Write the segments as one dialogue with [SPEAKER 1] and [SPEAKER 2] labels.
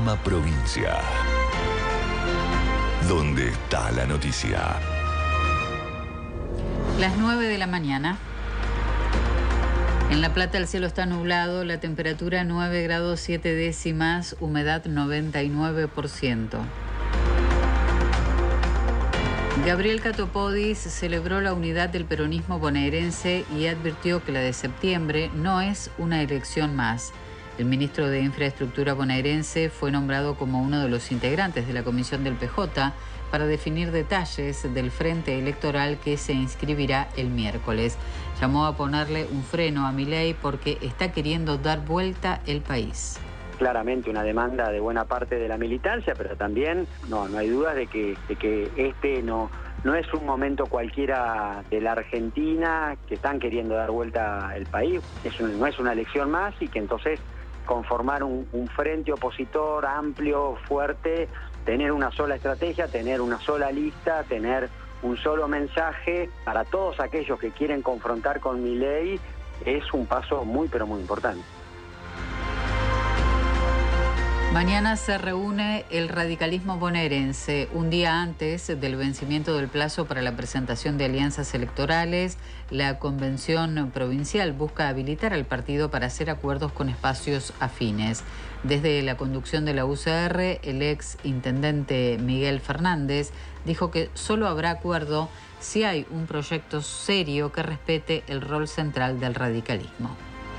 [SPEAKER 1] Informa Provincia. ¿Dónde está la noticia?
[SPEAKER 2] Las 9 de la mañana. En La Plata el cielo está nublado, la temperatura 9 grados 7 décimas, humedad 99%. Gabriel Catopodis celebró la unidad del peronismo bonaerense y advirtió que la de septiembre no es una elección más. El ministro de Infraestructura bonaerense fue nombrado como uno de los integrantes de la comisión del PJ para definir detalles del frente electoral que se inscribirá el miércoles. Llamó a ponerle un freno a Milei porque está queriendo dar vuelta el país.
[SPEAKER 3] Claramente una demanda de buena parte de la militancia, pero también no hay dudas de que este no es un momento cualquiera de la Argentina, que están queriendo dar vuelta el país. No es una elección más y que entonces conformar un frente opositor amplio, fuerte, tener una sola estrategia, tener una sola lista, tener un solo mensaje para todos aquellos que quieren confrontar con Milei es un paso muy pero muy importante.
[SPEAKER 2] Mañana se reúne el radicalismo bonaerense, un día antes del vencimiento del plazo para la presentación de alianzas electorales. La convención provincial busca habilitar al partido para hacer acuerdos con espacios afines. Desde la conducción de la UCR, el ex intendente Miguel Fernández dijo que solo habrá acuerdo si hay un proyecto serio que respete el rol central del radicalismo.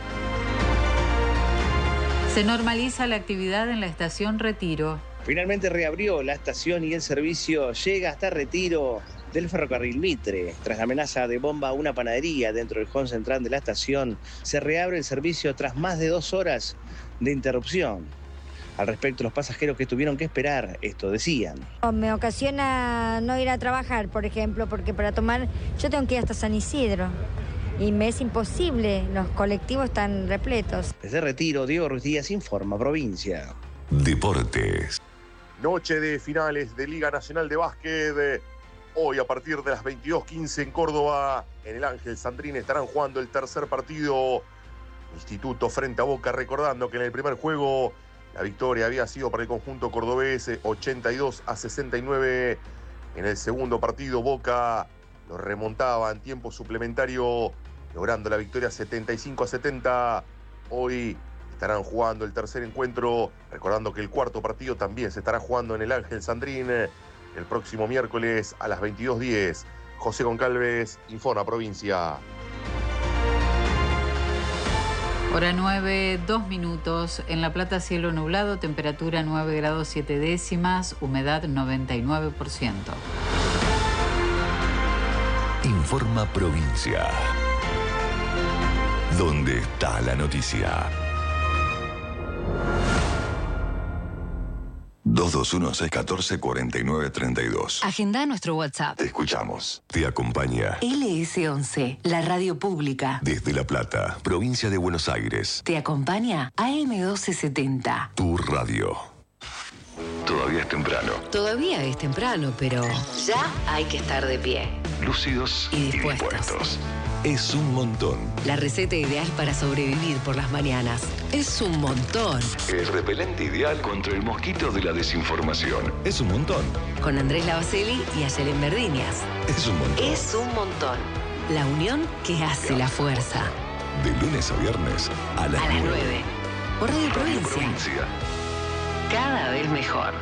[SPEAKER 2] Se normaliza la actividad en la estación Retiro.
[SPEAKER 4] Finalmente reabrió la estación y el servicio llega hasta Retiro del ferrocarril Mitre. Tras la amenaza de bomba a una panadería dentro del hall central de la estación, se reabre el servicio tras más de 2 horas de interrupción. Al respecto, los pasajeros que tuvieron que esperar esto decían.
[SPEAKER 5] Me ocasiona no ir a trabajar, por ejemplo, porque para tomar yo tengo que ir hasta San Isidro. Y me es imposible, los colectivos están repletos.
[SPEAKER 4] Desde Retiro, Diego Ruiz Díaz, Informa Provincia.
[SPEAKER 1] Deportes.
[SPEAKER 6] Noche de finales de Liga Nacional de Básquet. Hoy a partir de las 22:15 en Córdoba, en el Ángel Sandrín estarán jugando el tercer partido. Instituto frente a Boca, recordando que en el primer juego la victoria había sido para el conjunto cordobés 82-69. En el segundo partido Boca lo remontaba en tiempo suplementario, logrando la victoria 75-70. Hoy estarán jugando el tercer encuentro, recordando que el cuarto partido también se estará jugando en el Ángel Sandrín el próximo miércoles a las 22:10. José Goncalves, Informa Provincia.
[SPEAKER 2] Hora 9, 2 minutos. En La Plata cielo nublado, temperatura 9 grados 7 décimas, humedad 99%.
[SPEAKER 1] Informa Provincia. ¿Dónde está la noticia? 221-614-4932.
[SPEAKER 7] Agenda nuestro WhatsApp.
[SPEAKER 1] Te escuchamos. Te acompaña
[SPEAKER 7] LS11, la radio pública.
[SPEAKER 1] desde La Plata, provincia de Buenos Aires.
[SPEAKER 7] Te acompaña AM1270.
[SPEAKER 1] Tu radio. Todavía es temprano.
[SPEAKER 7] Todavía es temprano, pero ya hay que estar de pie.
[SPEAKER 1] Lúcidos
[SPEAKER 7] Y dispuestos.
[SPEAKER 1] Es un montón.
[SPEAKER 7] La receta ideal para sobrevivir por las mañanas. Es un montón.
[SPEAKER 1] El repelente ideal contra el mosquito de la desinformación. Es un montón.
[SPEAKER 7] Con Andrés Lavaceli y Ayelen Verdiñas.
[SPEAKER 1] Es un montón.
[SPEAKER 7] Es un montón. La unión que hace la fuerza.
[SPEAKER 1] De lunes a viernes a las 9.
[SPEAKER 7] 9. Por Radio Provincia.
[SPEAKER 1] Provincia.
[SPEAKER 7] Cada vez mejor.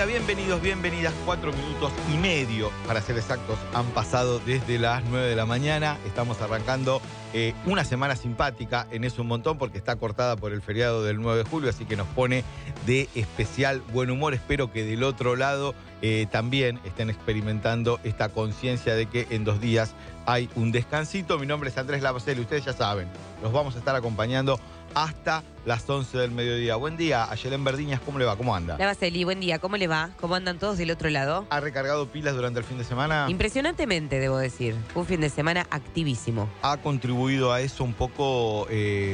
[SPEAKER 8] bienvenidos, bienvenidas. 4 minutos y medio, para ser exactos, han pasado desde las 9 de la mañana. Estamos arrancando una semana simpática en Es un Montón porque está cortada por el feriado del 9 de julio, así que nos pone de especial buen humor. Espero que del otro lado también estén experimentando esta conciencia de que en 2 días hay un descansito. Mi nombre es Andrés Labocelli, ustedes ya saben, los vamos a estar acompañando hasta las 11 del mediodía. Buen día, Ayelén Verdiñas, ¿cómo le va? ¿Cómo anda?
[SPEAKER 9] Labocelli, buen día, ¿cómo le va? ¿Cómo andan todos del otro lado?
[SPEAKER 8] ¿Ha recargado pilas durante el fin de semana?
[SPEAKER 9] Impresionantemente, debo decir. Un fin de semana activísimo.
[SPEAKER 8] ¿Ha contribuido a eso un poco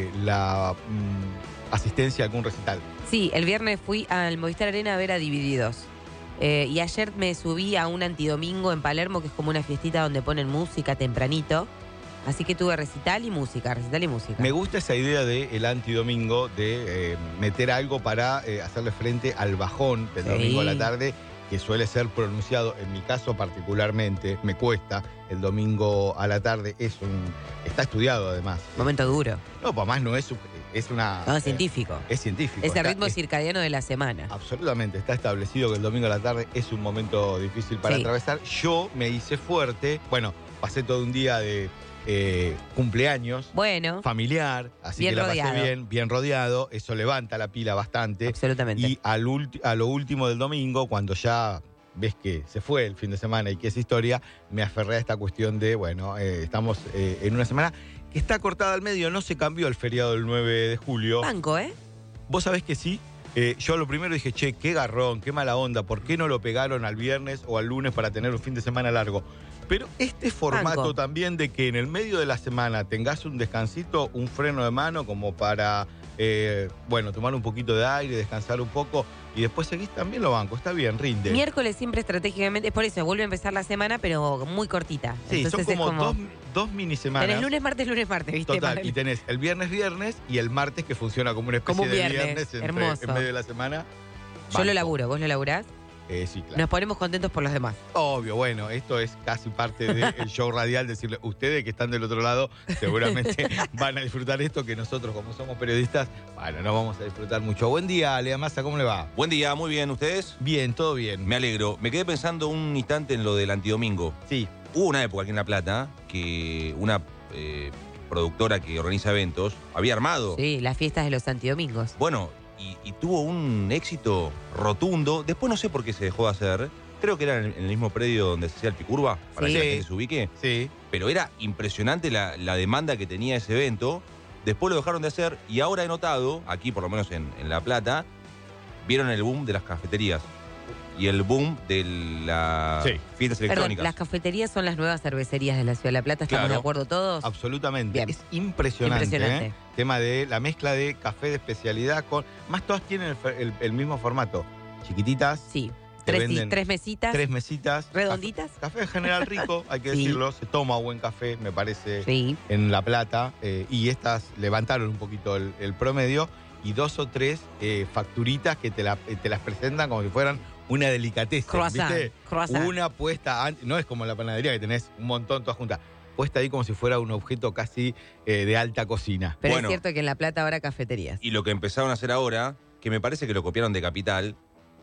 [SPEAKER 8] la asistencia a algún recital?
[SPEAKER 9] Sí, el viernes fui al Movistar Arena a ver a Divididos. Y ayer me subí a un antidomingo en Palermo, que es como una fiestita donde ponen música tempranito. Así que tuve recital y música.
[SPEAKER 8] Me gusta esa idea del antidomingo, de meter algo para hacerle frente al bajón del domingo a la tarde, que suele ser pronunciado, en mi caso particularmente, me cuesta, el domingo a la tarde está estudiado además.
[SPEAKER 9] Momento duro.
[SPEAKER 8] No, pues más no es una...
[SPEAKER 9] No, es científico.
[SPEAKER 8] Es científico.
[SPEAKER 9] Es el ritmo circadiano de la semana.
[SPEAKER 8] Absolutamente, está establecido que el domingo a la tarde es un momento difícil para atravesar. Yo me hice fuerte, pasé todo un día de... cumpleaños, familiar, así bien que la pasé bien rodeado, eso levanta la pila bastante.
[SPEAKER 9] Absolutamente.
[SPEAKER 8] Y a lo último del domingo, cuando ya ves que se fue el fin de semana y que es historia, me aferré a esta cuestión de, estamos en una semana que está cortada al medio, no se cambió el feriado del 9 de julio.
[SPEAKER 9] Banco,
[SPEAKER 8] Vos sabés que sí. Yo lo primero dije, che, qué garrón, qué mala onda, ¿por qué no lo pegaron al viernes o al lunes para tener un fin de semana largo? Pero este formato también de que en el medio de la semana tengas un descansito, un freno de mano como para, tomar un poquito de aire, descansar un poco y después seguís, también lo banco, está bien, rinde.
[SPEAKER 9] Miércoles siempre estratégicamente, es por eso, vuelve a empezar la semana, pero muy cortita.
[SPEAKER 8] Sí,
[SPEAKER 9] entonces
[SPEAKER 8] son como dos mini semanas.
[SPEAKER 9] Tenés lunes, martes, ¿viste?
[SPEAKER 8] Total, y tenés el viernes y el martes que funciona como una especie de viernes en medio de la semana.
[SPEAKER 9] Yo lo laburo, ¿vos lo laburás?
[SPEAKER 8] Sí, claro.
[SPEAKER 9] Nos ponemos contentos por los demás.
[SPEAKER 8] Obvio, esto es casi parte del show radial, decirle, ustedes que están del otro lado seguramente van a disfrutar esto, que nosotros como somos periodistas, no vamos a disfrutar mucho. Buen día, Lea Massa, ¿cómo le va?
[SPEAKER 10] Buen día, muy bien, ¿ustedes?
[SPEAKER 8] Bien, todo bien.
[SPEAKER 10] Me alegro. Me quedé pensando un instante en lo del antidomingo.
[SPEAKER 8] Sí.
[SPEAKER 10] Hubo una época aquí en La Plata que una productora que organiza eventos había armado.
[SPEAKER 9] Sí, las fiestas de los antidomingos.
[SPEAKER 10] Bueno, y tuvo un éxito rotundo. Después no sé por qué se dejó de hacer. Creo que era en el mismo predio donde se hacía el Picurba, para que la gente se ubique.
[SPEAKER 8] Sí.
[SPEAKER 10] Pero era impresionante la demanda que tenía ese evento. Después lo dejaron de hacer y ahora he notado, aquí por lo menos en La Plata, vieron el boom de las cafeterías y el boom de las fiestas electrónicas.
[SPEAKER 9] Perdón, las cafeterías son las nuevas cervecerías de la Ciudad de La Plata, ¿estamos de acuerdo todos?
[SPEAKER 8] Absolutamente.
[SPEAKER 9] Bien.
[SPEAKER 8] Es impresionante. Tema de la mezcla de café de especialidad con... Más todas tienen el mismo formato. Chiquititas.
[SPEAKER 9] Sí. Tres mesitas.
[SPEAKER 8] 3 mesitas.
[SPEAKER 9] ¿Redonditas?
[SPEAKER 8] Café en general rico, hay que decirlo. Se toma buen café, me parece,
[SPEAKER 9] sí,
[SPEAKER 8] en La Plata. Y estas levantaron un poquito el promedio. Y 2 o 3 facturitas que te las presentan como si fueran una delicateza.
[SPEAKER 9] Croissant.
[SPEAKER 8] Una puesta antes. No es como en la panadería que tenés un montón todas juntas. Puesta ahí como si fuera un objeto casi de alta cocina.
[SPEAKER 9] Pero es cierto que en La Plata habrá cafeterías.
[SPEAKER 10] Y lo que empezaron a hacer ahora, que me parece que lo copiaron de Capital,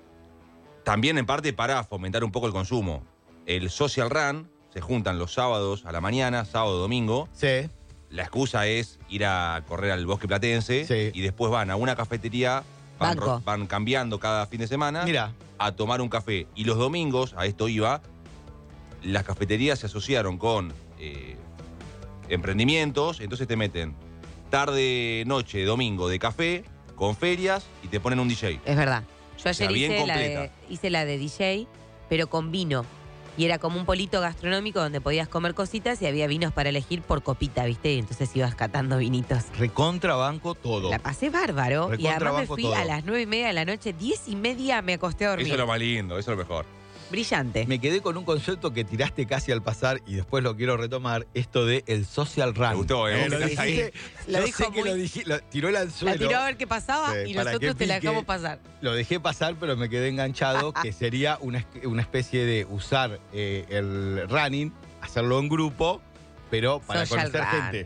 [SPEAKER 10] también en parte para fomentar un poco el consumo. El Social Run, se juntan los sábados a la mañana, sábado, domingo.
[SPEAKER 8] Sí.
[SPEAKER 10] La excusa es ir a correr al Bosque Platense y después van a una cafetería, van cambiando cada fin de semana a tomar un café. Y los domingos, a esto iba, las cafeterías se asociaron con emprendimientos, entonces te meten tarde, noche, domingo de café, con ferias y te ponen un DJ.
[SPEAKER 9] Es verdad. Yo ayer
[SPEAKER 10] hice
[SPEAKER 9] la de DJ, pero con vino. Y era como un polito gastronómico donde podías comer cositas y había vinos para elegir por copita, ¿viste? Y entonces ibas catando vinitos.
[SPEAKER 8] Recontrabanco todo.
[SPEAKER 9] La pasé bárbaro. Y además me fui a las 9:30 de la noche, 10:30 me acosté a dormir.
[SPEAKER 10] Eso es lo más lindo, eso es lo mejor.
[SPEAKER 9] Brillante.
[SPEAKER 8] Me quedé con un concepto que tiraste casi al pasar y después lo quiero retomar, esto de el social run.
[SPEAKER 10] Me gustó,
[SPEAKER 8] Lo dijiste,
[SPEAKER 9] lo dijo
[SPEAKER 8] sé que lo tiró el anzuelo.
[SPEAKER 9] La tiró a ver qué pasaba y nosotros te la dejamos pasar.
[SPEAKER 8] Lo dejé pasar, pero me quedé enganchado, que sería una especie de usar el running, hacerlo en grupo, pero para
[SPEAKER 9] social
[SPEAKER 8] conocer
[SPEAKER 9] run.
[SPEAKER 8] gente.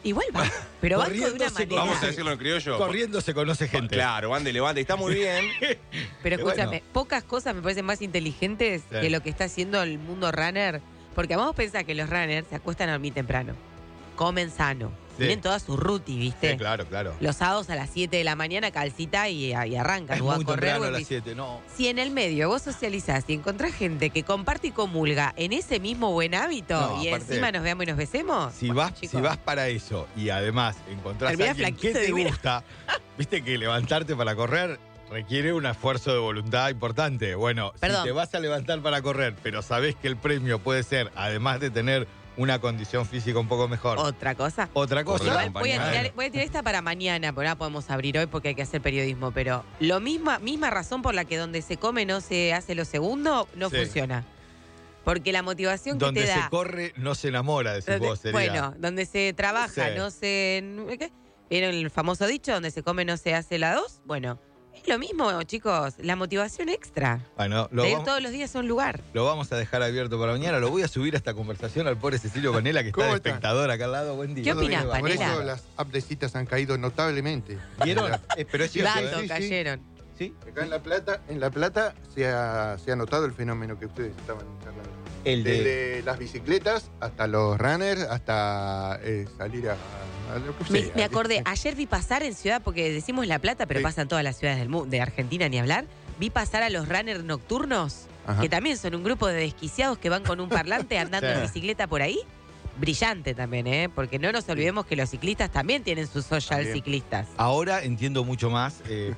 [SPEAKER 9] Igual va, pero banco de una
[SPEAKER 8] Corriéndose
[SPEAKER 9] manera.
[SPEAKER 10] Vamos a decirlo en criollo.
[SPEAKER 8] Corriendo se conoce gente.
[SPEAKER 10] Claro, van de levante. Está muy bien.
[SPEAKER 9] Pero escúchame,
[SPEAKER 8] bueno.
[SPEAKER 9] pocas cosas me parecen más inteligentes
[SPEAKER 8] Sí.
[SPEAKER 9] que lo que está haciendo el mundo runner. Porque vamos a pensar que los runners se acuestan a dormir temprano. Comen sano.
[SPEAKER 8] Sí.
[SPEAKER 9] Tienen toda su ruti, ¿viste?
[SPEAKER 8] Sí, claro, claro.
[SPEAKER 9] Los sábados a las 7 de la mañana, calcita y arrancan.
[SPEAKER 8] Es
[SPEAKER 9] O a
[SPEAKER 8] muy
[SPEAKER 9] correr
[SPEAKER 8] temprano
[SPEAKER 9] o
[SPEAKER 8] a
[SPEAKER 9] en
[SPEAKER 8] las
[SPEAKER 9] bici.
[SPEAKER 8] 7, no.
[SPEAKER 9] Si en el medio vos socializás y encontrás gente que comparte y comulga en ese mismo buen hábito
[SPEAKER 8] No,
[SPEAKER 9] y
[SPEAKER 8] aparte,
[SPEAKER 9] encima nos veamos y nos besemos.
[SPEAKER 8] Si
[SPEAKER 9] bueno,
[SPEAKER 8] vas,
[SPEAKER 9] chicos,
[SPEAKER 8] si vas para eso y además encontrás a
[SPEAKER 9] Terminás
[SPEAKER 8] alguien que
[SPEAKER 9] flaquito
[SPEAKER 8] te
[SPEAKER 9] divino.
[SPEAKER 8] gusta, viste que levantarte para correr requiere un esfuerzo de voluntad importante. Bueno,
[SPEAKER 9] Perdón.
[SPEAKER 8] si te vas a levantar para correr, pero sabés que el premio puede ser, además de tener una condición física un poco mejor,
[SPEAKER 9] otra cosa.
[SPEAKER 8] otra cosa.
[SPEAKER 10] Correr
[SPEAKER 9] Igual voy a,
[SPEAKER 10] acompañado.
[SPEAKER 9] tirar esta para mañana, porque no la podemos abrir hoy porque hay que hacer periodismo, pero misma razón por la que donde se come no se hace lo segundo, no
[SPEAKER 8] Sí.
[SPEAKER 9] funciona. Porque la motivación que
[SPEAKER 8] Donde
[SPEAKER 9] te
[SPEAKER 8] se
[SPEAKER 9] da...
[SPEAKER 8] corre no se enamora, decís
[SPEAKER 9] donde-
[SPEAKER 8] vos, sería.
[SPEAKER 9] bueno, donde se trabaja,
[SPEAKER 8] Sí.
[SPEAKER 9] no se... ¿qué? ¿Vieron el famoso dicho? Donde se come no se hace la dos. Bueno, es lo mismo, chicos, la motivación extra.
[SPEAKER 8] Bueno,
[SPEAKER 9] De ir todos los días a un lugar.
[SPEAKER 8] lo vamos a dejar abierto para mañana. Lo voy a subir a esta conversación al pobre Cecilio Panela, que está de
[SPEAKER 11] ¿Cómo está?
[SPEAKER 8] espectador acá al lado. Buen día.
[SPEAKER 9] ¿Qué opinás,
[SPEAKER 11] Por
[SPEAKER 9] Panela?
[SPEAKER 11] eso las apps de citas han caído notablemente.
[SPEAKER 8] ¿Vieron? Pero es cierto,
[SPEAKER 9] Tanto
[SPEAKER 11] sí, sí.
[SPEAKER 9] cayeron.
[SPEAKER 8] ¿Sí?
[SPEAKER 11] Acá en La Plata se ha notado el fenómeno que ustedes estaban charlando.
[SPEAKER 8] El de...
[SPEAKER 11] Desde las bicicletas hasta los runners, hasta salir a lo que sea.
[SPEAKER 9] Me acordé, ayer vi pasar en ciudad, porque decimos La Plata, pero
[SPEAKER 11] Sí.
[SPEAKER 9] pasan todas las ciudades del mundo, de Argentina ni hablar. Vi pasar a los runners nocturnos,
[SPEAKER 11] Ajá.
[SPEAKER 9] que también son un grupo de desquiciados que van con un parlante andando
[SPEAKER 8] Sí.
[SPEAKER 9] en bicicleta por ahí. Brillante también, ¿eh? Porque no nos olvidemos que los ciclistas también tienen sus social
[SPEAKER 11] También.
[SPEAKER 9] ciclistas.
[SPEAKER 8] Ahora entiendo mucho más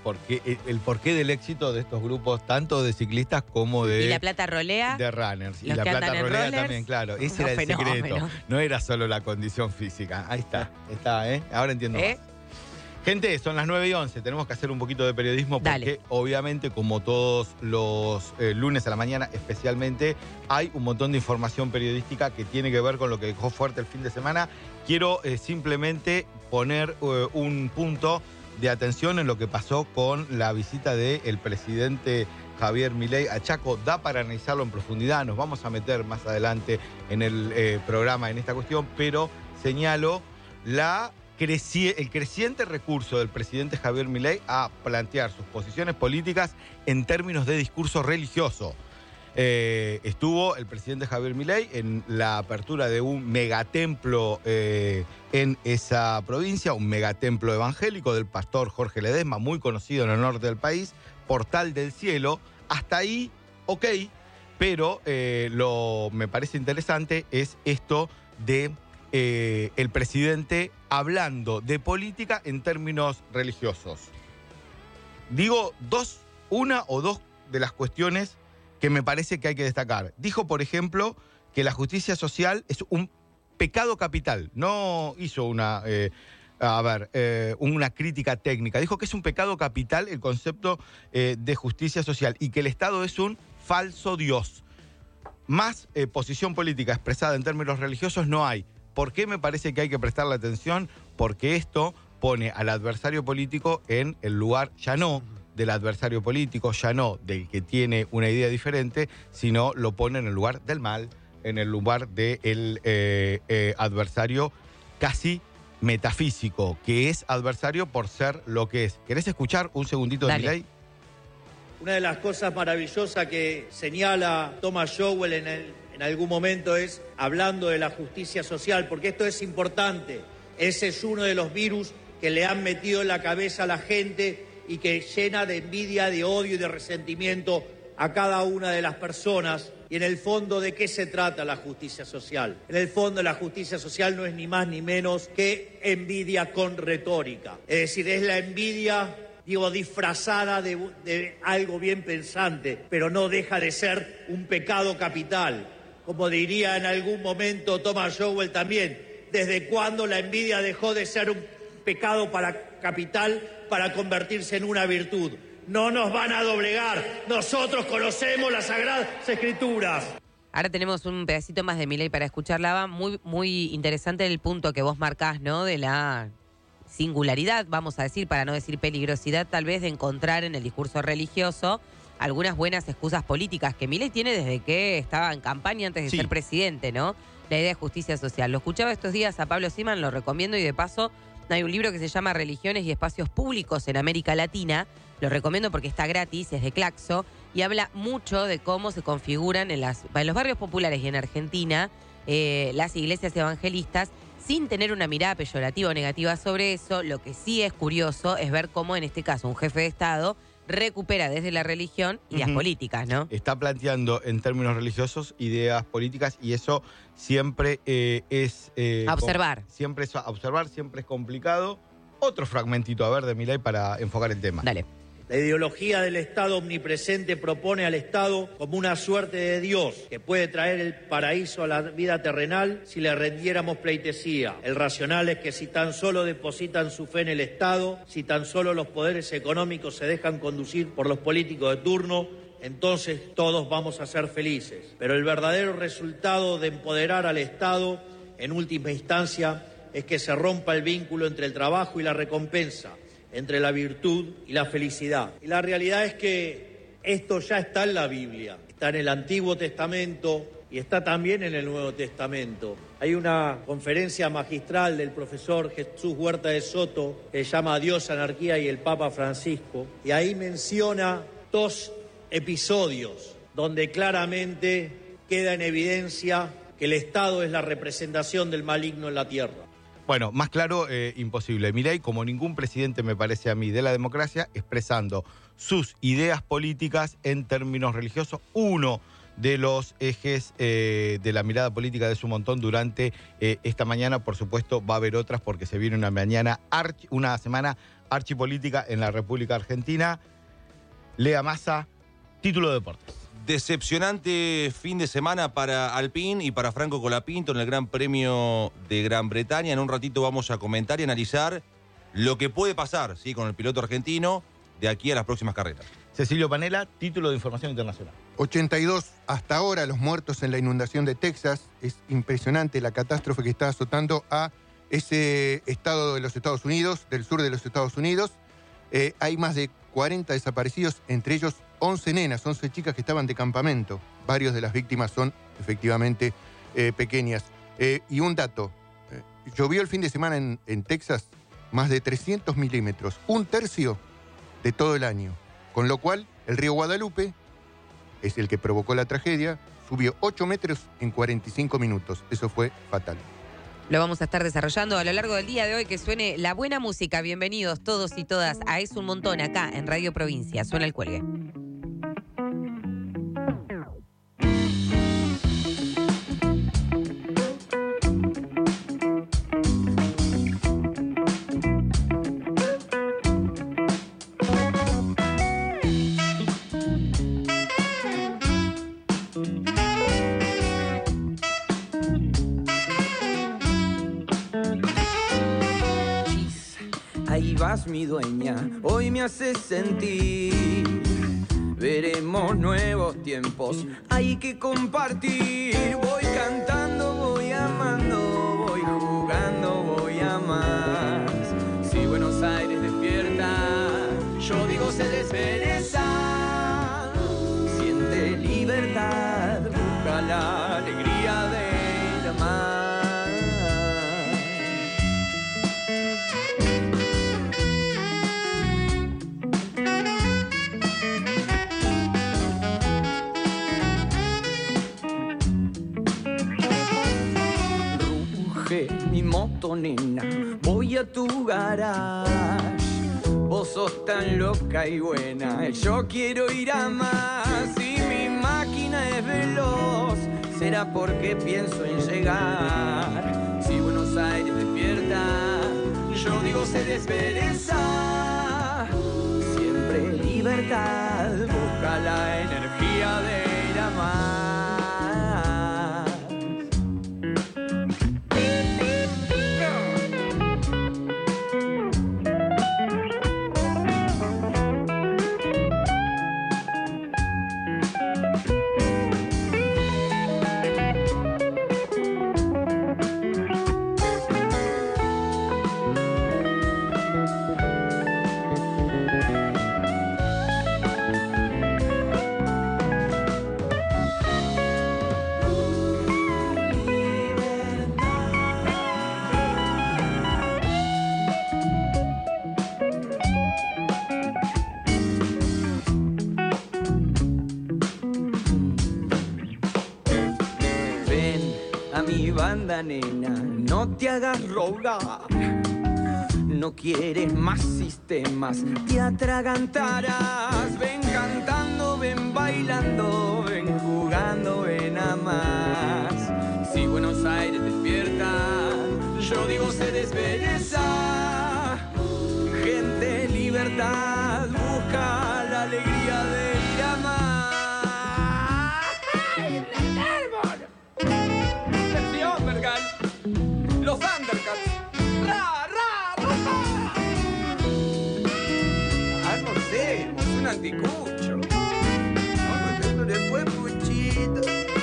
[SPEAKER 8] el porqué del éxito de estos grupos, tanto de ciclistas como
[SPEAKER 9] Y La
[SPEAKER 8] de,
[SPEAKER 9] Plata rolea.
[SPEAKER 8] de runners. Y
[SPEAKER 9] los
[SPEAKER 8] La
[SPEAKER 9] que
[SPEAKER 8] Plata
[SPEAKER 9] andan en
[SPEAKER 8] rolea
[SPEAKER 9] rollers,
[SPEAKER 8] también, claro. Ese
[SPEAKER 9] unos
[SPEAKER 8] era el secreto.
[SPEAKER 9] fenómenos.
[SPEAKER 8] No era solo la condición física. Ahí está, ¿eh? Ahora entiendo
[SPEAKER 9] ¿Eh?
[SPEAKER 8] más. Gente, son las 9:11. Tenemos que hacer un poquito de periodismo porque,
[SPEAKER 9] Dale.
[SPEAKER 8] obviamente, como todos los lunes a la mañana, especialmente, hay un montón de información periodística que tiene que ver con lo que dejó fuerte el fin de semana. Quiero simplemente poner un punto de atención en lo que pasó con la visita del presidente Javier Milei a Chaco. Da para analizarlo en profundidad. Nos vamos a meter más adelante en el programa en esta cuestión, pero señalo el creciente recurso del presidente Javier Milei a plantear sus posiciones políticas en términos de discurso religioso. Estuvo el presidente Javier Milei en la apertura de un megatemplo en esa provincia, un megatemplo evangélico del pastor Jorge Ledesma, muy conocido en el norte del país, Portal del Cielo. Hasta ahí, ok, pero me parece interesante es esto de el presidente hablando de política en términos religiosos. Digo una o dos de las cuestiones que me parece que hay que destacar. Dijo, por ejemplo, que la justicia social es un pecado capital. No hizo una crítica técnica. Dijo que es un pecado capital el concepto de justicia social y que el Estado es un falso Dios. Más posición política expresada en términos religiosos no hay. ¿Por qué me parece que hay que prestarle atención? Porque esto pone al adversario político en el lugar ya no del adversario político, ya no del que tiene una idea diferente, sino lo pone en el lugar del mal, en el lugar del adversario casi metafísico, que es adversario por ser lo que es. ¿Querés escuchar un segundito de Milei?
[SPEAKER 12] Una de las cosas maravillosas que señala Thomas Sowell en algún momento es hablando de la justicia social, porque esto es importante. Ese es uno de los virus que le han metido en la cabeza a la gente y que llena de envidia, de odio y de resentimiento a cada una de las personas. Y en el fondo, ¿de qué se trata la justicia social? En el fondo, la justicia social no es ni más ni menos que envidia con retórica. Es decir, es la envidia, disfrazada de algo bien pensante, pero no deja de ser un pecado capital. Como diría en algún momento Thomas Sowell también, ¿desde cuándo la envidia dejó de ser un pecado capital para convertirse en una virtud? No nos van a doblegar, nosotros conocemos las Sagradas Escrituras.
[SPEAKER 9] Ahora tenemos un pedacito más de Milei para escucharla. Muy, muy interesante el punto que vos marcás, ¿no? De la singularidad, vamos a decir, para no decir peligrosidad, tal vez, de encontrar en el discurso religioso algunas buenas excusas políticas que Milei tiene desde que estaba en campaña antes de ser presidente, ¿no? La idea de justicia social. Lo escuchaba estos días a Pablo Siman, lo recomiendo, y de paso hay un libro que se llama Religiones y Espacios Públicos en América Latina. Lo recomiendo porque está gratis, es de Claxo, y habla mucho de cómo se configuran en los barrios populares y en Argentina las iglesias evangelistas, sin tener una mirada peyorativa o negativa sobre eso. Lo que sí es curioso es ver cómo en este caso un jefe de Estado recupera desde la religión ideas políticas, ¿no?
[SPEAKER 8] Está planteando en términos religiosos ideas políticas, y eso siempre es...
[SPEAKER 9] a observar.
[SPEAKER 8] Siempre es a observar, siempre es complicado. Otro fragmentito, a ver, de Milei para enfocar el tema.
[SPEAKER 9] Dale.
[SPEAKER 12] La ideología del Estado omnipresente propone al Estado como una suerte de Dios que puede traer el paraíso a la vida terrenal si le rendiéramos pleitesía. El racional es que si tan solo depositan su fe en el Estado, si tan solo los poderes económicos se dejan conducir por los políticos de turno, entonces todos vamos a ser felices. Pero el verdadero resultado de empoderar al Estado, en última instancia, es que se rompa el vínculo entre el trabajo y la recompensa, entre la virtud y la felicidad. Y la realidad es que esto ya está en la Biblia, está en el Antiguo Testamento y está también en el Nuevo Testamento. Hay una conferencia magistral del profesor Jesús Huerta de Soto que se llama Dios, Anarquía y el Papa Francisco, y ahí menciona 2 episodios donde claramente queda en evidencia que el Estado es la representación del maligno en la tierra.
[SPEAKER 8] Bueno, más claro, imposible. Milei, como ningún presidente, me parece a mí, de la democracia, expresando sus ideas políticas en términos religiosos. Uno de los ejes de la mirada política de su montón durante esta mañana. Por supuesto, va a haber otras porque se viene una semana archipolítica en la República Argentina. Lea Massa, título de deportes.
[SPEAKER 10] Decepcionante fin de semana para Alpine y para Franco Colapinto en el Gran Premio de Gran Bretaña. En un ratito vamos a comentar y analizar lo que puede pasar, ¿sí?, con el piloto argentino de aquí a las próximas carreras.
[SPEAKER 8] Cecilio Panela, título de información internacional.
[SPEAKER 11] 82 hasta ahora los muertos en la inundación de Texas. Es impresionante la catástrofe que está azotando a ese estado de los Estados Unidos, del sur de los Estados Unidos. Hay más de 40 desaparecidos, entre ellos 11 nenas, 11 chicas que estaban de campamento. Varios de las víctimas son efectivamente pequeñas. Y un dato, llovió el fin de semana en Texas más de 300 milímetros, 1/3 de todo el año. Con lo cual, el río Guadalupe, es el que provocó la tragedia, subió 8 metros en 45 minutos. Eso fue fatal.
[SPEAKER 9] Lo vamos a estar desarrollando a lo largo del día de hoy. Que suene la buena música. Bienvenidos todos y todas a Es un Montón acá en Radio Provincia. Suena el cuelgue.
[SPEAKER 13] Ahí vas, mi dueña, hoy me haces sentir. Veremos nuevos tiempos, hay que compartir. Voy cantando, voy amando, voy jugando, voy a más. Si Buenos Aires despierta, yo digo se despereza. Siente libertad, busca la alegría de amar. Mi moto, nena, voy a tu garage. Vos sos tan loca y buena, yo quiero ir a más. Si mi máquina es veloz, será porque pienso en llegar. Si Buenos Aires despierta, yo digo se despereza. Siempre libertad, busca la energía de ir a más. mi banda, nena, no te hagas rogar. No quieres más sistemas, te atragantarás. Ven cantando, ven bailando, ven jugando, ven a más. Si Buenos Aires despierta, yo digo se despereza. Gente, libertad, busca la alegría de ir a más. Versión, Bergal. Los Thundercats. ¡Ra, ra, ra, ra! Ah, no sé, es un anticucho. No, después, puchito.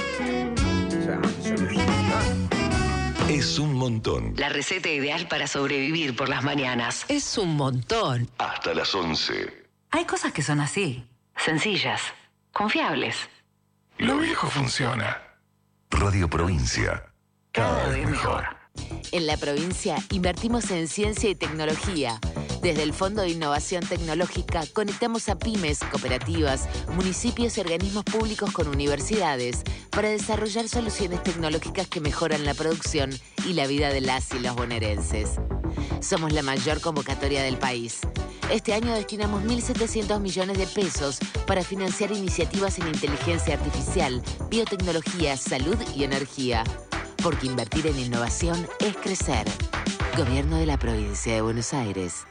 [SPEAKER 1] Es un montón.
[SPEAKER 7] La receta ideal para sobrevivir por las mañanas. Es un montón.
[SPEAKER 1] Hasta las 11.
[SPEAKER 7] Hay cosas que son así, sencillas, confiables.
[SPEAKER 1] Lo viejo funciona. Radio Provincia. Cada vez mejor.
[SPEAKER 14] En la provincia invertimos en ciencia y tecnología. Desde el Fondo de Innovación Tecnológica conectamos a pymes, cooperativas, municipios y organismos públicos con universidades para desarrollar soluciones tecnológicas que mejoran la producción y la vida de las y los bonaerenses. Somos la mayor convocatoria del país. Este año destinamos 1.700 millones de pesos para financiar iniciativas en inteligencia artificial, biotecnología, salud y energía. Porque invertir en innovación es crecer. Gobierno de la Provincia de Buenos Aires.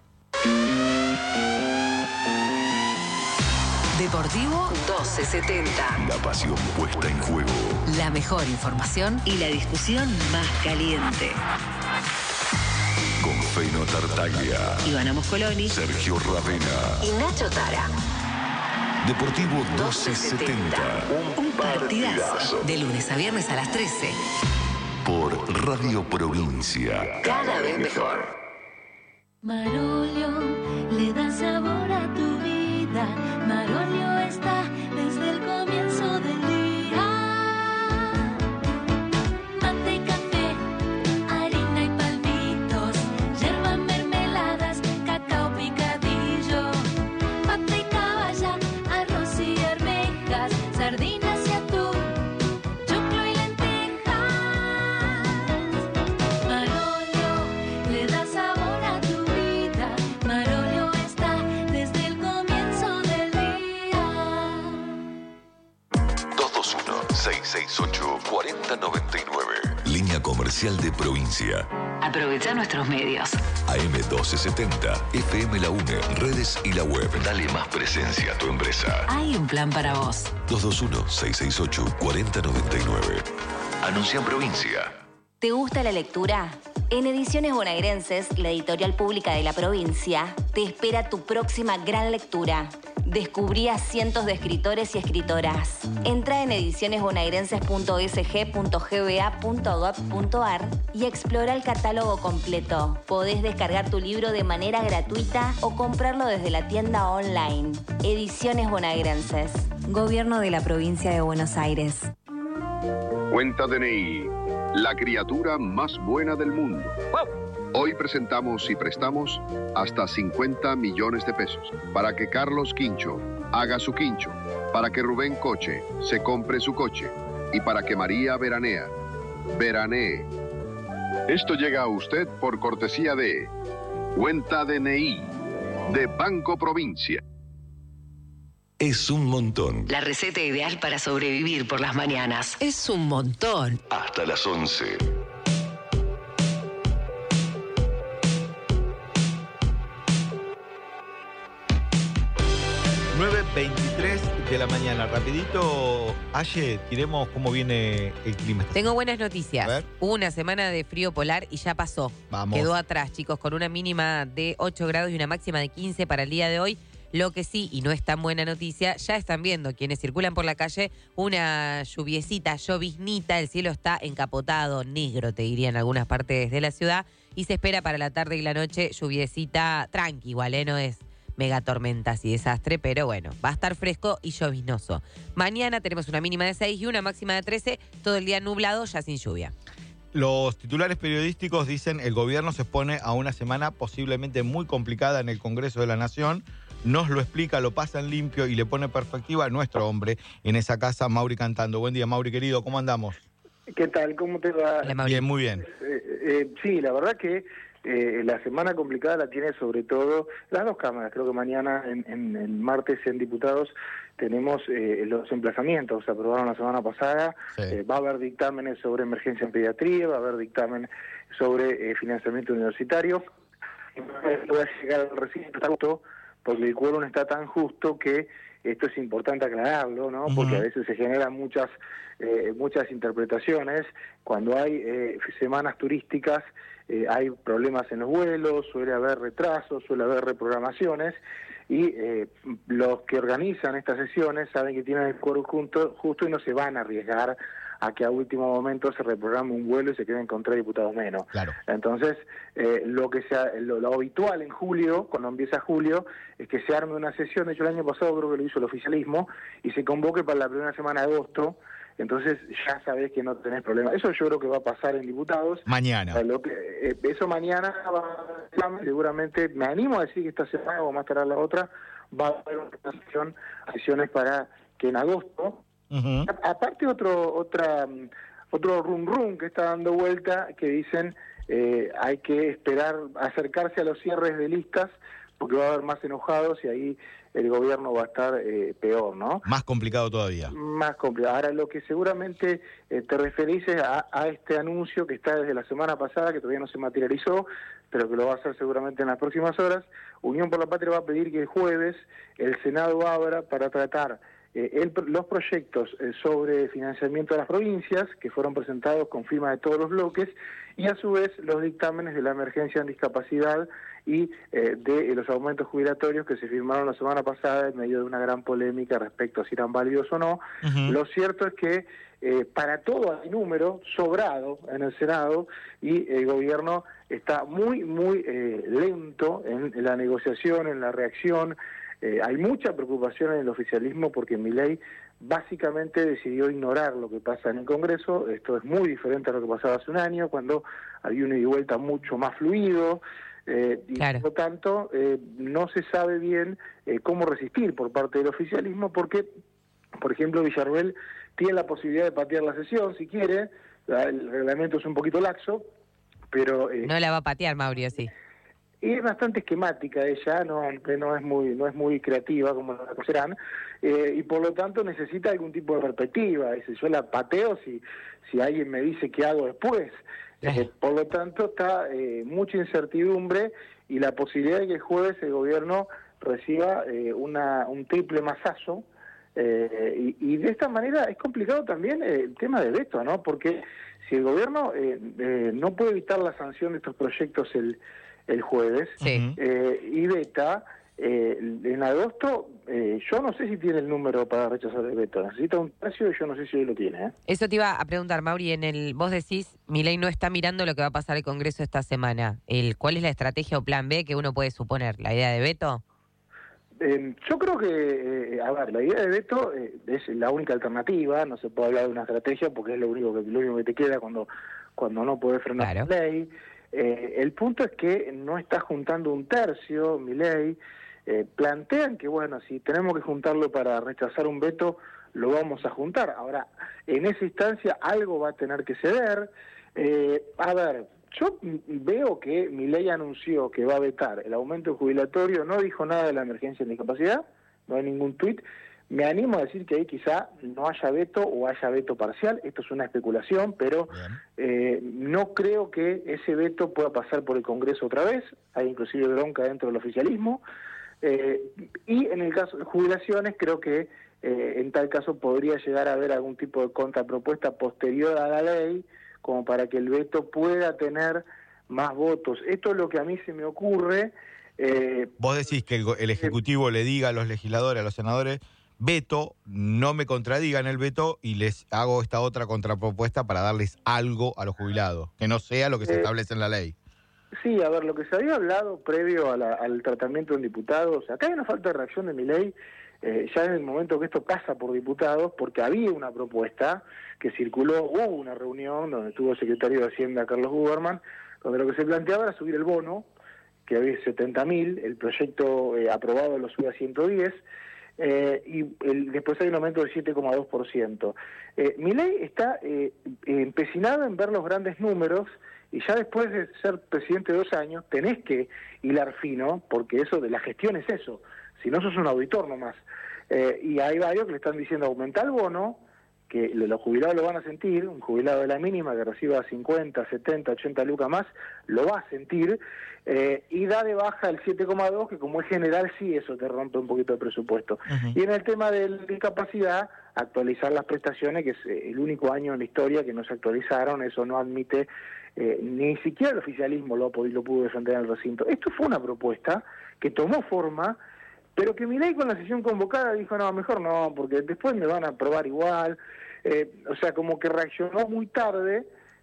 [SPEAKER 7] Deportivo 1270.
[SPEAKER 1] La pasión puesta en juego.
[SPEAKER 7] La mejor información y la discusión más caliente.
[SPEAKER 1] Con Feino Tartaglia,
[SPEAKER 7] Ivana Moscoloni,
[SPEAKER 1] Sergio Ravena
[SPEAKER 7] y Nacho Tara.
[SPEAKER 1] Deportivo 1270.
[SPEAKER 7] Un partidazo. De lunes a viernes a las 13.
[SPEAKER 1] Por Radio Provincia.
[SPEAKER 7] Cada vez mejor.
[SPEAKER 15] Marolio le da sabor a tu vida. Marolio está desde el comienzo del día. Mate y café, harina y palmitos, yerba, mermeladas, cacao picadillo, mate y caballa, arroz y arvejas, sardinas y atún, choclo y lentejas. Marolio le da sabor a tu vida. Marolio está desde el comienzo del día.
[SPEAKER 1] 221-668-4099. Línea comercial de provincia.
[SPEAKER 7] Aprovecha nuestros medios.
[SPEAKER 1] AM1270, FM La UNE, redes y la web. Dale más presencia a tu empresa.
[SPEAKER 7] Hay un plan para vos.
[SPEAKER 1] 221-668-4099. Anuncia en provincia.
[SPEAKER 16] ¿Te gusta la lectura? En Ediciones Bonaerenses, la editorial pública de la provincia, te espera tu próxima gran lectura. Descubrí a cientos de escritores y escritoras. Entra en edicionesbonaerenses.sg.gba.gov.ar y explora el catálogo completo. Podés descargar tu libro de manera gratuita o comprarlo desde la tienda online. Ediciones Bonaerenses. Gobierno de la Provincia de Buenos Aires.
[SPEAKER 17] Cuenta DNI, la criatura más buena del mundo. Hoy presentamos y prestamos hasta 50 millones de pesos para que Carlos Quincho haga su quincho, para que Rubén Coche se compre su coche y para que María veranee. Esto llega a usted por cortesía de Cuenta DNI de Banco Provincia.
[SPEAKER 1] Es un montón.
[SPEAKER 7] La receta ideal para sobrevivir por las mañanas. Es un montón.
[SPEAKER 1] Hasta las 11.
[SPEAKER 8] de la mañana. Rapidito, Aye, tiremos cómo viene el clima.
[SPEAKER 9] Tengo buenas noticias. Hubo una semana de frío polar y ya pasó.
[SPEAKER 8] Vamos.
[SPEAKER 9] Quedó atrás, chicos, con una mínima de 8 grados y una máxima de 15 para el día de hoy. Lo que sí, y no es tan buena noticia, ya están viendo quienes circulan por la calle una lluviecita, lloviznita. El cielo está encapotado, negro, te diría, en algunas partes de la ciudad. Y se espera para la tarde y la noche lluviecita tranqui, igual, no es mega tormentas y desastre, pero bueno, va a estar fresco y lloviznoso. Mañana tenemos una mínima de 6 y una máxima de 13, todo el día nublado, ya sin lluvia.
[SPEAKER 8] Los titulares periodísticos dicen el gobierno se expone a una semana posiblemente muy complicada en el Congreso de la Nación. Nos lo explica, lo pasa en limpio y le pone perspectiva a nuestro hombre en esa casa, Mauri Cantando. Buen día, Mauri, querido, ¿cómo andamos?
[SPEAKER 18] ¿Qué tal? ¿Cómo te va?
[SPEAKER 8] Bien, muy bien.
[SPEAKER 18] Sí, la verdad que la semana complicada la tiene sobre todo las dos cámaras. Creo que mañana, en el martes en diputados, tenemos los emplazamientos. Se aprobaron la semana pasada. Va a haber dictámenes sobre emergencia en pediatría, va a haber dictamen sobre financiamiento universitario. Voy a llegar al recinto justo, porque el quórum está tan justo que esto es importante aclararlo, ¿no? Porque a veces se generan muchas interpretaciones. Cuando hay semanas turísticas, hay problemas en los vuelos, suele haber retrasos, suele haber reprogramaciones, y los que organizan estas sesiones saben que tienen el quórum justo y no se van a arriesgar a que a último momento se reprograme un vuelo y se queden con 3 diputados menos.
[SPEAKER 8] Claro.
[SPEAKER 18] Entonces, lo habitual en julio, cuando empieza julio, es que se arme una sesión. De hecho, el año pasado creo que lo hizo el oficialismo, y se convoque para la primera semana de agosto. Entonces ya sabés que no tenés problema. Eso yo creo que va a pasar en diputados.
[SPEAKER 8] Mañana.
[SPEAKER 18] Eso mañana seguramente, me animo a decir que esta semana o más tarde la otra, va a haber una sesiones para que en agosto... Aparte otro rum que está dando vuelta, que dicen hay que esperar, acercarse a los cierres de listas, porque va a haber más enojados y ahí el gobierno va a estar peor, ¿no?
[SPEAKER 8] Más complicado todavía.
[SPEAKER 18] Más complicado. Ahora, lo que seguramente te referís es a este anuncio que está desde la semana pasada, que todavía no se materializó, pero que lo va a hacer seguramente en las próximas horas. Unión por la Patria va a pedir que el jueves el Senado abra para tratar los proyectos sobre financiamiento de las provincias, que fueron presentados con firma de todos los bloques, y a su vez los dictámenes de la emergencia en discapacidad y de los aumentos jubilatorios que se firmaron la semana pasada en medio de una gran polémica respecto a si eran válidos o no. Lo cierto es que para todo hay número sobrado en el Senado, y el gobierno está muy lento en la negociación, en la reacción. Hay mucha preocupación en el oficialismo porque Milei básicamente decidió ignorar lo que pasa en el Congreso. Esto es muy diferente a lo que pasaba hace un año, cuando había un ida y vuelta mucho más fluido, y por lo tanto no se sabe bien cómo resistir por parte del oficialismo, porque, por ejemplo, Villarruel tiene la posibilidad de patear la sesión si quiere. El reglamento es un poquito laxo, pero...
[SPEAKER 9] no la va a patear, Mauricio, sí.
[SPEAKER 18] Y es bastante esquemática ella, no es muy creativa como la conocerán, y por lo tanto necesita algún tipo de perspectiva. Dice, yo la pateo si alguien me dice qué hago después. Por lo tanto está mucha incertidumbre, y la posibilidad de que el jueves el gobierno reciba un triple masazo, y de esta manera es complicado también el tema del veto, ¿no? Porque si el gobierno no puede evitar la sanción de estos proyectos el jueves, y veta, en agosto, yo no sé si tiene el número para rechazar el veto. Necesita un tercio y yo no sé si hoy lo tiene.
[SPEAKER 9] Eso te iba a preguntar, Mauri. Vos decís, Milei no está mirando lo que va a pasar al Congreso esta semana. ¿Cuál es la estrategia o plan B que uno puede suponer? ¿La idea de veto?
[SPEAKER 18] Yo creo que, la idea de veto es la única alternativa. No se puede hablar de una estrategia porque es lo único que te queda cuando no podés frenar la ley. El punto es que no está juntando un tercio, Milei. Plantean que, bueno, si tenemos que juntarlo para rechazar un veto, lo vamos a juntar. Ahora, en esa instancia algo va a tener que ceder. Yo veo que Milei anunció que va a vetar el aumento jubilatorio, no dijo nada de la emergencia en discapacidad, no hay ningún tuit. Me animo a decir que ahí quizá no haya veto o haya veto parcial. Esto es una especulación, pero no creo que ese veto pueda pasar por el Congreso otra vez. Hay inclusive bronca dentro del oficialismo. Y en el caso de jubilaciones, creo que en tal caso podría llegar a haber algún tipo de contrapropuesta posterior a la ley, como para que el veto pueda tener más votos. Esto es lo que a mí se me ocurre.
[SPEAKER 8] Vos decís que el Ejecutivo le diga a los legisladores, a los senadores, veto, no me contradigan el veto y les hago esta otra contrapropuesta para darles algo a los jubilados, que no sea lo que se establece en la ley.
[SPEAKER 18] Sí, lo que se había hablado previo al tratamiento en diputados, acá hay una falta de reacción de Milei, ya en el momento que esto pasa por diputados, porque había una propuesta que circuló, hubo una reunión donde estuvo el secretario de Hacienda, Carlos Huberman, donde lo que se planteaba era subir el bono, que había 70.000, el proyecto aprobado lo sube a 110, y después hay un aumento del 7,2%. Milei está empecinado en ver los grandes números, y ya después de ser presidente 2 años tenés que hilar fino, porque eso de la gestión es eso, si no sos un auditor nomás. Y hay varios que le están diciendo aumenta el bono, que los jubilados lo van a sentir, un jubilado de la mínima que reciba 50, 70, 80 lucas más, lo va a sentir, y da de baja el 7,2, que como es general sí eso te rompe un poquito el presupuesto. Y en el tema de la discapacidad, actualizar las prestaciones, que es el único año en la historia que no se actualizaron, eso no admite, ni siquiera el oficialismo lo pudo defender en el recinto. Esto fue una propuesta que tomó forma, pero que Milei con la sesión convocada dijo, no, mejor no, porque después me van a aprobar igual. O sea, como que reaccionó muy tarde,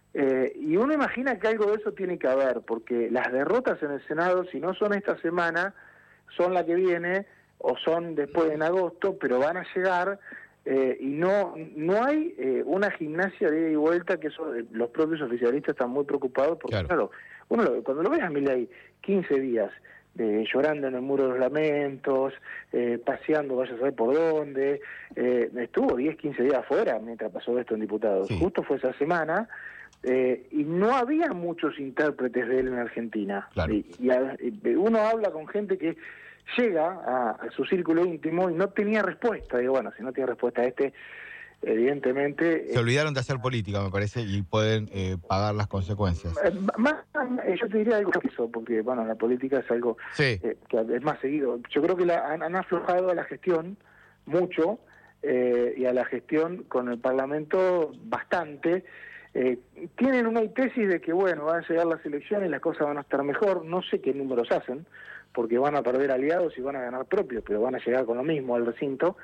[SPEAKER 18] y uno imagina que algo de eso tiene que haber, porque las derrotas en el Senado, si no son esta semana, son la que viene, o son después en agosto, pero van a llegar, y no hay una gimnasia de ida y vuelta, que eso, los propios oficialistas están muy preocupados, porque claro cuando lo ves a Milei 15 días, llorando en el Muro de los Lamentos, paseando vaya a saber por dónde, estuvo 10, 15 días afuera mientras pasó esto en diputados. Sí. Justo fue esa semana, y no había muchos intérpretes de él en Argentina. Claro. Y uno habla con gente que llega a su círculo íntimo y no tenía respuesta. Digo, bueno, si no tiene respuesta a evidentemente...
[SPEAKER 8] Se olvidaron de hacer política, me parece, y pueden pagar las consecuencias.
[SPEAKER 18] Yo te diría algo que eso, porque bueno, la política es algo que es más seguido. Yo creo que han aflojado a la gestión mucho, y a la gestión con el Parlamento bastante. Tienen una hipótesis de que, bueno, van a llegar las elecciones y las cosas van a estar mejor. No sé qué números hacen, porque van a perder aliados y van a ganar propios, pero van a llegar con lo mismo al recinto.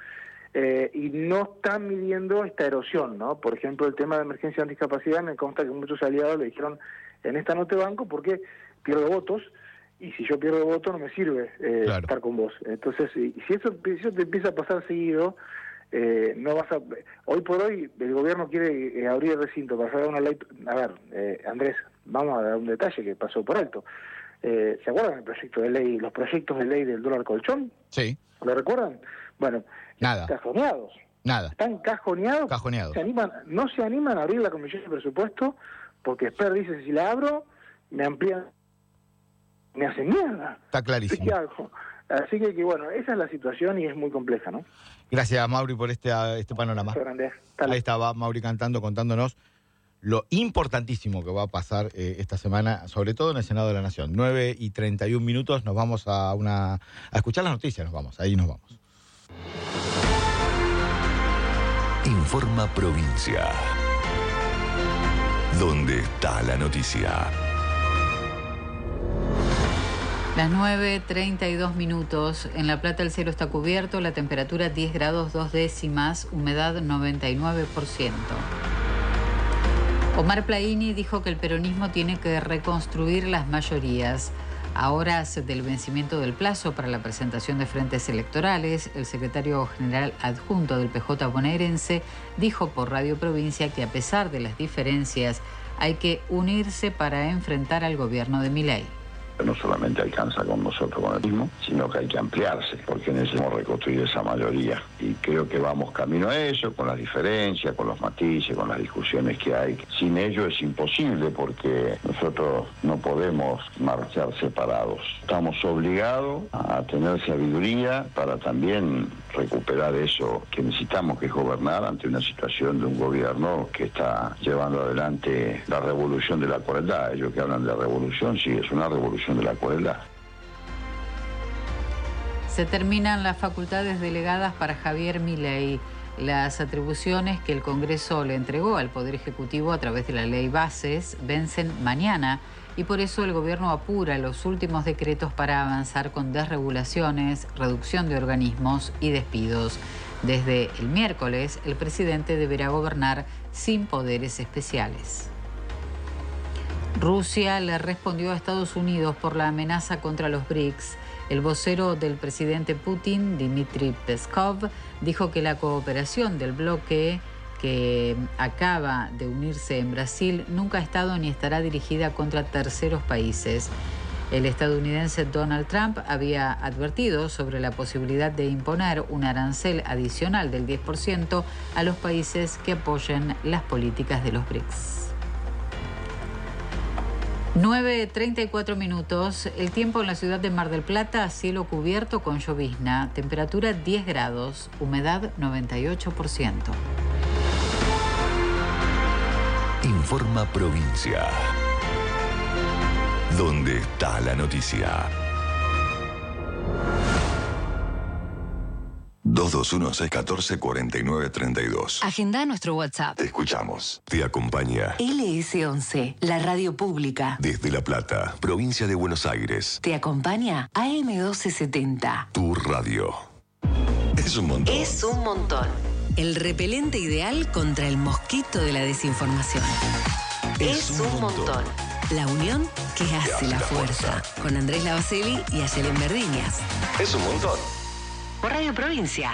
[SPEAKER 18] Y no están midiendo esta erosión, ¿no? Por ejemplo, el tema de emergencia en discapacidad, me consta que muchos aliados le dijeron, en esta no te banco porque pierdo votos, y si yo pierdo votos no me sirve estar con vos. Entonces, si eso te empieza a pasar seguido, no vas a... Hoy por hoy el gobierno quiere abrir el recinto para hacer una ley... A ver, Andrés, vamos a dar un detalle que pasó por alto. ¿Se acuerdan el proyecto de ley, los proyectos de ley del dólar colchón?
[SPEAKER 8] Sí.
[SPEAKER 18] ¿Lo recuerdan? Bueno,
[SPEAKER 8] nada.
[SPEAKER 18] Cajoneados.
[SPEAKER 8] Nada.
[SPEAKER 18] Están cajoneados. No se animan a abrir la comisión de presupuesto, porque Esper dice, si la abro, me amplían, me hacen mierda.
[SPEAKER 8] Está clarísimo.
[SPEAKER 18] ¿Qué hago? Así que bueno, esa es la situación y es muy compleja, ¿no?
[SPEAKER 8] Gracias, Mauri, por este panorama. Ahí estaba Mauri contándonos lo importantísimo que va a pasar esta semana, sobre todo en el Senado de la Nación. 9:31, nos vamos a escuchar las noticias, ahí nos vamos.
[SPEAKER 1] Informa Provincia. ¿Dónde está la noticia?
[SPEAKER 2] Las 9:32. En La Plata el cielo está cubierto, la temperatura 10 grados 2 décimas, humedad 99%. Omar Plaini dijo que el peronismo tiene que reconstruir las mayorías. A horas del vencimiento del plazo para la presentación de frentes electorales, el secretario general adjunto del PJ bonaerense dijo por Radio Provincia que a pesar de las diferencias hay que unirse para enfrentar al gobierno de Milei.
[SPEAKER 19] No solamente alcanza con nosotros con el mismo, sino que hay que ampliarse, porque necesitamos reconstruir esa mayoría. Y creo que vamos camino a eso, con las diferencias, con los matices, con las discusiones que hay. Sin ello es imposible, porque nosotros no podemos marchar separados. Estamos obligados a tener sabiduría para también recuperar eso que necesitamos, que es gobernar ante una situación de un gobierno que está llevando adelante la revolución de la crueldad. Ellos que hablan de revolución, sí, es una revolución de la crueldad.
[SPEAKER 2] Se terminan las facultades delegadas para Javier Milei. Las atribuciones que el Congreso le entregó al Poder Ejecutivo a través de la Ley Bases vencen mañana, y por eso el gobierno apura los últimos decretos para avanzar con desregulaciones, reducción de organismos y despidos. Desde el miércoles, el presidente deberá gobernar sin poderes especiales. Rusia le respondió a Estados Unidos por la amenaza contra los BRICS. El vocero del presidente Putin, Dmitry Peskov, dijo que la cooperación del bloque que acaba de unirse en Brasil nunca ha estado ni estará dirigida contra terceros países. El estadounidense Donald Trump había advertido sobre la posibilidad de imponer un arancel adicional del 10% a los países que apoyen las políticas de los BRICS. 9:34 minutos. El tiempo en la ciudad de Mar del Plata, cielo cubierto con llovizna, temperatura 10 grados, humedad 98%.
[SPEAKER 1] Informa Provincia. ¿Dónde está la noticia? 221-614-4932.
[SPEAKER 7] Agenda nuestro WhatsApp.
[SPEAKER 1] Te escuchamos. Te acompaña.
[SPEAKER 7] LS11, la radio pública.
[SPEAKER 1] Desde La Plata, provincia de Buenos Aires.
[SPEAKER 7] Te acompaña AM1270.
[SPEAKER 1] Tu radio. Es un montón.
[SPEAKER 7] Es un montón. El repelente ideal contra el mosquito de la desinformación. Es un montón. La unión que hace la fuerza. Con Andrés Lavacelli y Ayelen Verdiñas.
[SPEAKER 1] Es un montón.
[SPEAKER 7] Por Radio Provincia.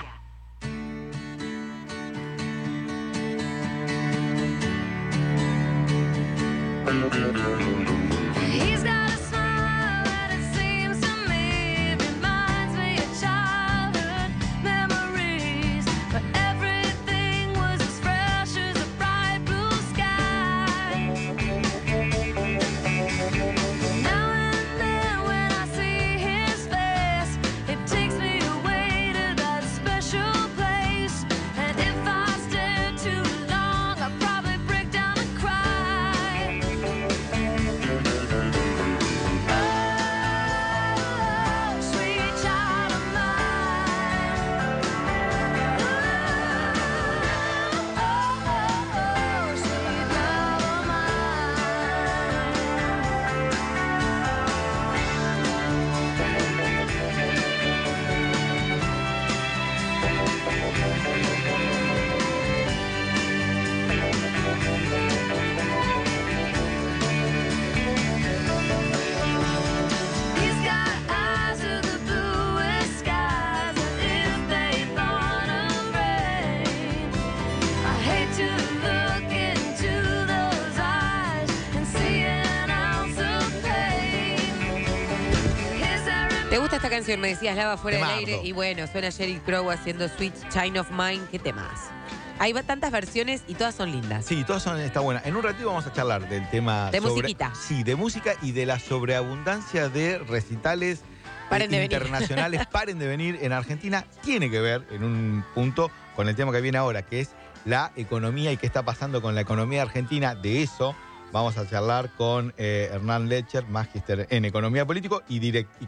[SPEAKER 9] ¿Te gusta esta canción? Me decías, Lava, fuera del
[SPEAKER 8] Temardo.
[SPEAKER 9] aire. Y bueno, suena Sheryl Crow haciendo Sweet Child of Mine. ¿Qué temas? Hay tantas versiones y todas son lindas.
[SPEAKER 8] Sí, está buena. En un ratito vamos a charlar del tema
[SPEAKER 9] De musiquita.
[SPEAKER 8] Sí, de música y de la sobreabundancia de recitales
[SPEAKER 9] Paren de venir.
[SPEAKER 8] internacionales. Paren de venir en Argentina. Tiene que ver en un punto con el tema que viene ahora, que es la economía y qué está pasando con la economía argentina. De eso vamos a charlar con Hernán Lecher, magíster en economía política y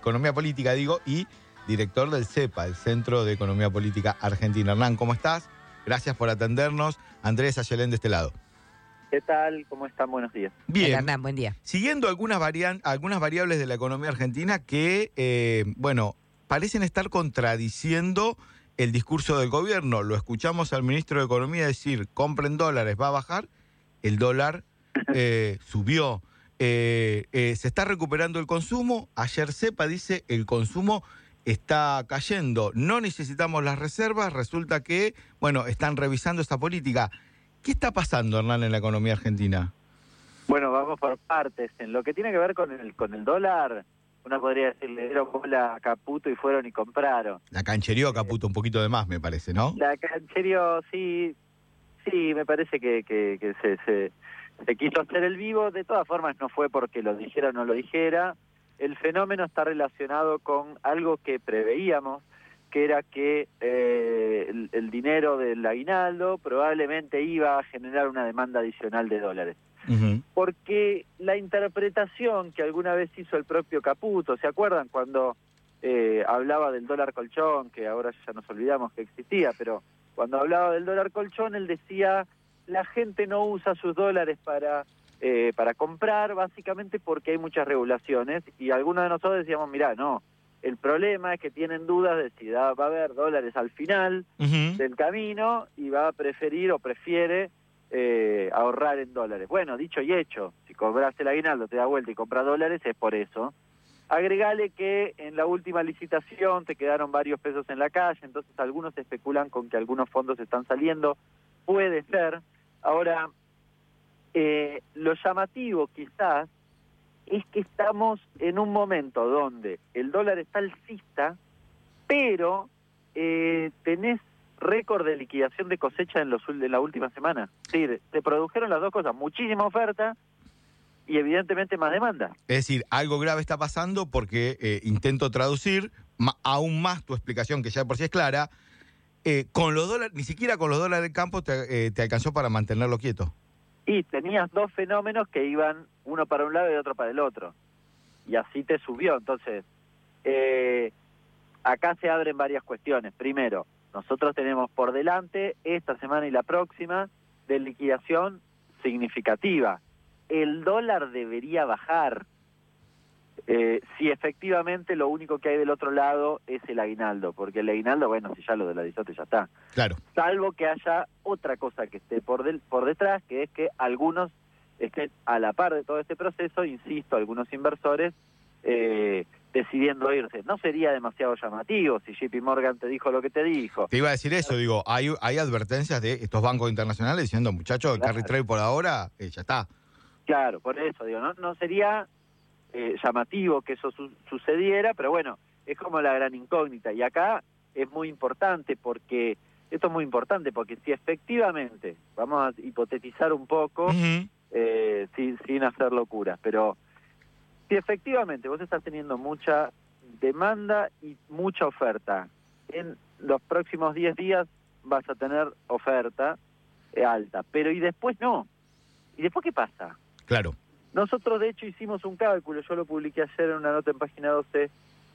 [SPEAKER 8] director del CEPA, el Centro de Economía Política Argentina. Hernán, ¿cómo estás? Gracias por atendernos. Andrés Ayelen de este lado.
[SPEAKER 3] ¿Qué tal? ¿Cómo están? Buenos días.
[SPEAKER 8] Bien.
[SPEAKER 9] Hola, Hernán, buen día.
[SPEAKER 8] Siguiendo algunas variables de la economía argentina que, parecen estar contradiciendo el discurso del gobierno. Lo escuchamos al ministro de Economía decir, compren dólares, va a bajar. El dólar subió. Se está recuperando el consumo. Ayer CEPA dice, el consumo está cayendo. No necesitamos las reservas. Resulta que, están revisando esta política. ¿Qué está pasando, Hernán, en la economía argentina?
[SPEAKER 3] Bueno, vamos por partes. En lo que tiene que ver con el dólar, uno podría decir, le dieron bola a Caputo y fueron y compraron.
[SPEAKER 8] La canchereó Caputo un poquito de más, me parece, ¿no?
[SPEAKER 3] La canchereó, sí, me parece que se quiso hacer el vivo. De todas formas, no fue porque lo dijera o no lo dijera. El fenómeno está relacionado con algo que preveíamos, que era que el dinero del aguinaldo probablemente iba a generar una demanda adicional de dólares.
[SPEAKER 8] Uh-huh.
[SPEAKER 3] Porque la interpretación que alguna vez hizo el propio Caputo, ¿se acuerdan cuando hablaba del dólar colchón, que ahora ya nos olvidamos que existía, pero cuando hablaba del dólar colchón, él decía, la gente no usa sus dólares para comprar, básicamente porque hay muchas regulaciones, y algunos de nosotros decíamos, mirá, no, el problema es que tienen dudas de si va a haber dólares al final del camino y va a preferir o prefiere ahorrar en dólares. Bueno, dicho y hecho, si cobras el aguinaldo, te da vuelta y compras dólares, es por eso. Agregale que en la última licitación te quedaron varios pesos en la calle, entonces algunos especulan con que algunos fondos están saliendo. Puede ser. Ahora, lo llamativo quizás es que estamos en un momento donde el dólar está alcista, pero tenés récord de liquidación de cosecha en la última semana. Sí, se produjeron las dos cosas, muchísima oferta y evidentemente más demanda.
[SPEAKER 8] Es decir, algo grave está pasando porque intento traducir aún más tu explicación, que ya por sí es clara. Con los dólares, ni siquiera con los dólares del campo te alcanzó para mantenerlo quieto.
[SPEAKER 3] Y tenías dos fenómenos que iban uno para un lado y otro para el otro. Y así te subió. Entonces, acá se abren varias cuestiones. Primero, nosotros tenemos por delante esta semana y la próxima de liquidación significativa. El dólar debería bajar si efectivamente lo único que hay del otro lado es el aguinaldo, porque el aguinaldo, bueno, si ya lo de la DISOTE ya está.
[SPEAKER 8] Claro.
[SPEAKER 3] Salvo que haya otra cosa que esté por detrás, que es que algunos estén a la par de todo este proceso, insisto, algunos inversores decidiendo irse. No sería demasiado llamativo si JP Morgan te dijo lo que te dijo.
[SPEAKER 8] Te iba a decir eso, digo, hay advertencias de estos bancos internacionales diciendo, muchachos, el carry trade por ahora ya está.
[SPEAKER 3] Claro, por eso, digo, no sería llamativo que eso sucediera, pero bueno, es como la gran incógnita. Y acá es muy importante porque, esto es muy importante porque si efectivamente, vamos a hipotetizar un poco, sin hacer locuras, pero si efectivamente vos estás teniendo mucha demanda y mucha oferta, en los próximos 10 días vas a tener oferta alta, pero y después no. ¿Y después qué pasa?
[SPEAKER 8] Claro.
[SPEAKER 3] Nosotros, de hecho, hicimos un cálculo, yo lo publiqué ayer en una nota en Página 12,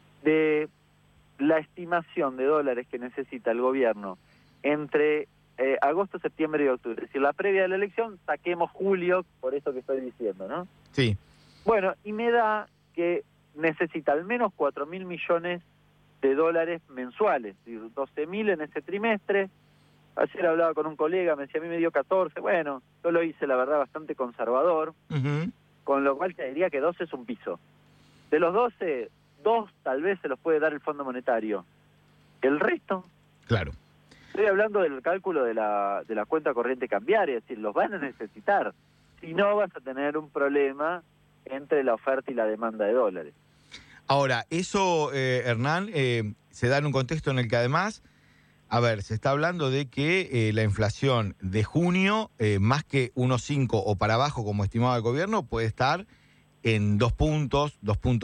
[SPEAKER 3] de la estimación de dólares que necesita el gobierno entre agosto, septiembre y octubre. Es decir, la previa de la elección, saquemos julio, por eso que estoy diciendo, ¿no?
[SPEAKER 8] Sí.
[SPEAKER 3] Bueno, y me da que necesita al menos 4.000 millones de dólares mensuales, es decir, 12.000 en ese trimestre. Ayer hablaba con un colega, me decía, a mí me dio 14, bueno, yo lo hice, la verdad, bastante conservador, con lo cual te diría que 12 es un piso. De los 12, 2 tal vez se los puede dar el Fondo Monetario. ¿El resto?
[SPEAKER 8] Claro.
[SPEAKER 3] Estoy hablando del cálculo de la cuenta corriente cambiaria, es decir, los van a necesitar. Si no, vas a tener un problema entre la oferta y la demanda de dólares.
[SPEAKER 8] Ahora, eso, Hernán, se da en un contexto en el que además, a ver, se está hablando de que la inflación de junio, más que 1,5 o para abajo como estimaba el gobierno, puede estar en 2 puntos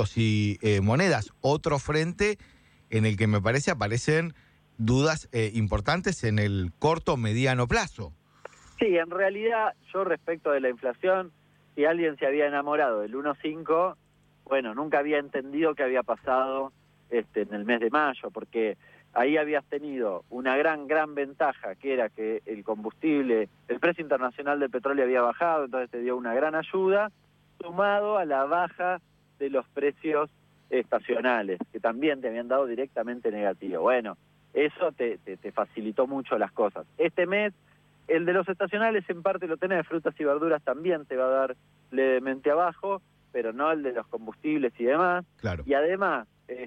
[SPEAKER 8] y monedas. Otro frente en el que me parece aparecen dudas importantes en el corto mediano plazo.
[SPEAKER 3] Sí, en realidad yo respecto de la inflación, si alguien se había enamorado del 1,5, bueno, nunca había entendido qué había pasado en el mes de mayo, porque ahí habías tenido una gran ventaja, que era que el combustible, el precio internacional del petróleo había bajado, entonces te dio una gran ayuda, sumado a la baja de los precios estacionales, que también te habían dado directamente negativo. Bueno, eso te facilitó mucho las cosas. Este mes, el de los estacionales en parte lo tenés, frutas y verduras también te va a dar levemente abajo, pero no el de los combustibles y demás.
[SPEAKER 8] Claro.
[SPEAKER 3] Y además,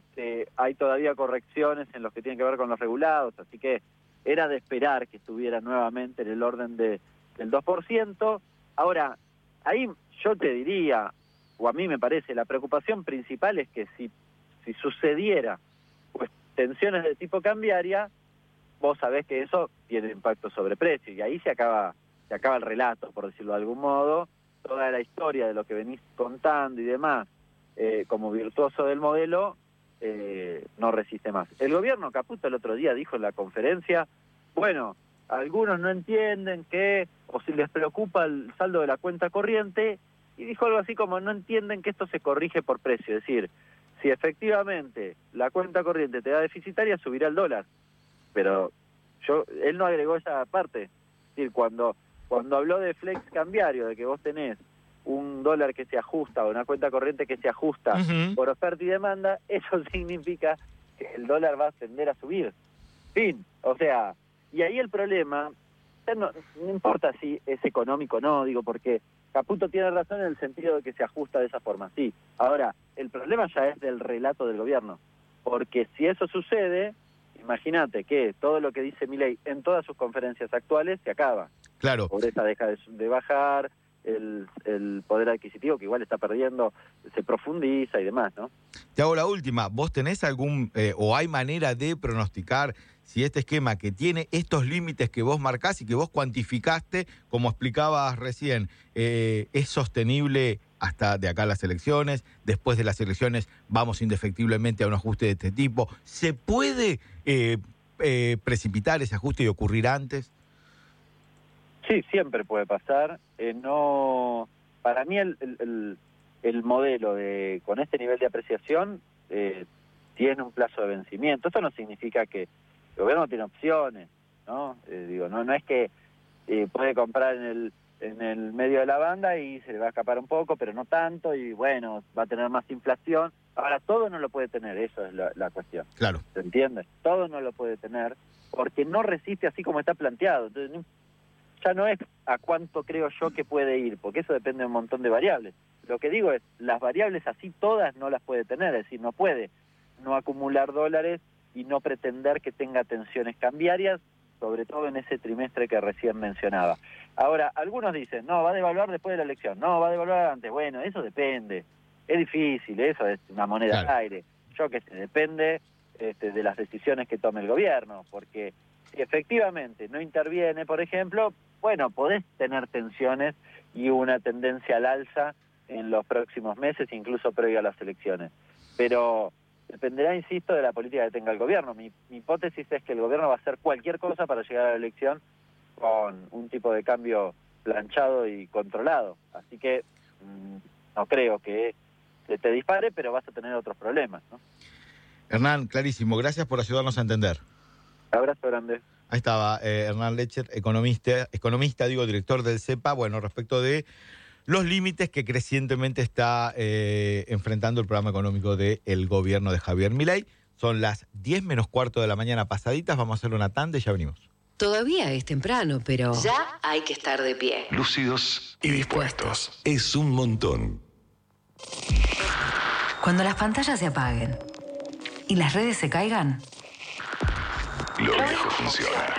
[SPEAKER 3] hay todavía correcciones en los que tienen que ver con los regulados, así que era de esperar que estuviera nuevamente en el orden del 2%. Ahora, ahí yo te diría, o a mí me parece, la preocupación principal es que si sucediera pues tensiones de tipo cambiaria, vos sabés que eso tiene impacto sobre precios, y ahí se acaba el relato, por decirlo de algún modo, toda la historia de lo que venís contando y demás, como virtuoso del modelo, no resiste más. El gobierno Caputo el otro día dijo en la conferencia, bueno, algunos no entienden que, o si les preocupa el saldo de la cuenta corriente, y dijo algo así como, no entienden que esto se corrige por precio, es decir, si efectivamente la cuenta corriente te da deficitaria, subirá el dólar. Pero él no agregó esa parte. Es decir, cuando habló de flex cambiario, de que vos tenés un dólar que se ajusta o una cuenta corriente que se ajusta por oferta y demanda, eso significa que el dólar va a tender a subir. Fin. O sea, y ahí el problema, no importa si es económico o no, digo, porque Caputo tiene razón en el sentido de que se ajusta de esa forma, sí. Ahora, el problema ya es del relato del gobierno, porque si eso sucede, imagínate que todo lo que dice Milei en todas sus conferencias actuales se acaba.
[SPEAKER 8] Claro.
[SPEAKER 3] La pobreza deja de bajar, el poder adquisitivo, que igual está perdiendo, se profundiza y demás, ¿no?
[SPEAKER 8] Te hago la última. ¿Vos tenés algún, o hay manera de pronosticar si este esquema que tiene estos límites que vos marcás y que vos cuantificaste, como explicabas recién, es sostenible hasta de acá a las elecciones? Después de las elecciones vamos indefectiblemente a un ajuste de este tipo. ¿Se puede precipitar ese ajuste y ocurrir antes?
[SPEAKER 3] Sí, siempre puede pasar. No, para mí el modelo con este nivel de apreciación tiene un plazo de vencimiento. Esto no significa que el gobierno tiene opciones, ¿no? No es que puede comprar en el medio de la banda y se le va a escapar un poco, pero no tanto, y bueno, va a tener más inflación. Ahora, todo no lo puede tener, eso es la cuestión.
[SPEAKER 8] Claro.
[SPEAKER 3] ¿Se entiende? Todo no lo puede tener porque no resiste así como está planteado. Entonces, ya no es a cuánto creo yo que puede ir, porque eso depende de un montón de variables. Lo que digo es, las variables así todas no las puede tener, es decir, no puede no acumular dólares y no pretender que tenga tensiones cambiarias, sobre todo en ese trimestre que recién mencionaba. Ahora, algunos dicen, no, va a devaluar después de la elección, no, va a devaluar antes. Bueno, eso depende, es difícil, eso es una moneda al aire. Yo que sé, depende de las decisiones que tome el gobierno, porque si efectivamente no interviene, por ejemplo, bueno, podés tener tensiones y una tendencia al alza en los próximos meses, incluso previo a las elecciones. Pero dependerá, insisto, de la política que tenga el gobierno. Mi hipótesis es que el gobierno va a hacer cualquier cosa para llegar a la elección con un tipo de cambio planchado y controlado. Así que no creo que se te dispare, pero vas a tener otros problemas, ¿no?
[SPEAKER 8] Hernán, clarísimo. Gracias por ayudarnos a entender.
[SPEAKER 3] Abrazo grande.
[SPEAKER 8] Ahí estaba Hernán Lecher, economista, director del CEPA, bueno, respecto de los límites que crecientemente está enfrentando el programa económico del gobierno de Javier Milei. Son las 10 menos cuarto de la mañana pasaditas, vamos a hacer una tanda y ya venimos.
[SPEAKER 7] Todavía es temprano, pero ya hay que estar de pie.
[SPEAKER 1] Lúcidos y dispuestos. Es un montón.
[SPEAKER 7] Cuando las pantallas se apaguen y las redes se caigan,
[SPEAKER 1] Lo viejo funciona.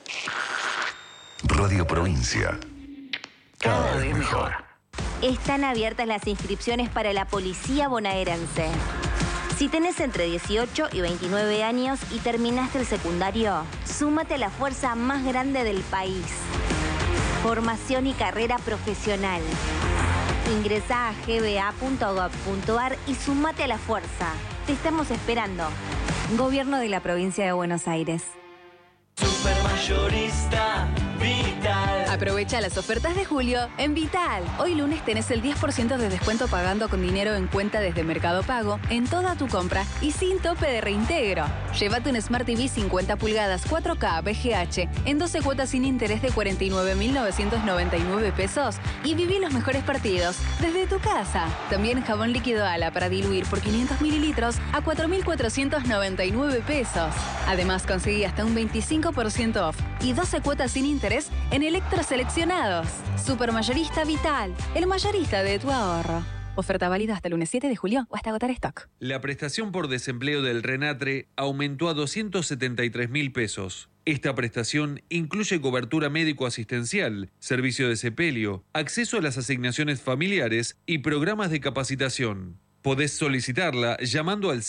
[SPEAKER 1] Radio Provincia. Cada vez mejor.
[SPEAKER 16] Están abiertas las inscripciones para la Policía Bonaerense. Si tenés entre 18 y 29 años y terminaste el secundario, súmate a la fuerza más grande del país. Formación y carrera profesional. Ingresá a gba.gov.ar y súmate a la fuerza. Te estamos esperando. Gobierno de la Provincia de Buenos Aires.
[SPEAKER 13] Supermayorista Vital.
[SPEAKER 20] Aprovecha las ofertas de julio en Vital. Hoy lunes tenés el 10% de descuento pagando con dinero en cuenta desde Mercado Pago en toda tu compra y sin tope de reintegro. Llévate un Smart TV 50 pulgadas 4K VGH en 12 cuotas sin interés de 49.999 pesos y viví los mejores partidos desde tu casa. También jabón líquido Ala para diluir por 500 mililitros a 4.499 pesos. Además conseguí hasta un 25% off y 12 cuotas sin interés en electros seleccionados. Supermayorista Vital, el mayorista de tu ahorro. Oferta válida hasta el lunes 7 de julio o hasta agotar stock.
[SPEAKER 21] La prestación por desempleo del RENATRE aumentó a 273.000 pesos. Esta prestación incluye cobertura médico-asistencial, servicio de sepelio, acceso a las asignaciones familiares y programas de capacitación. Podés solicitarla llamando al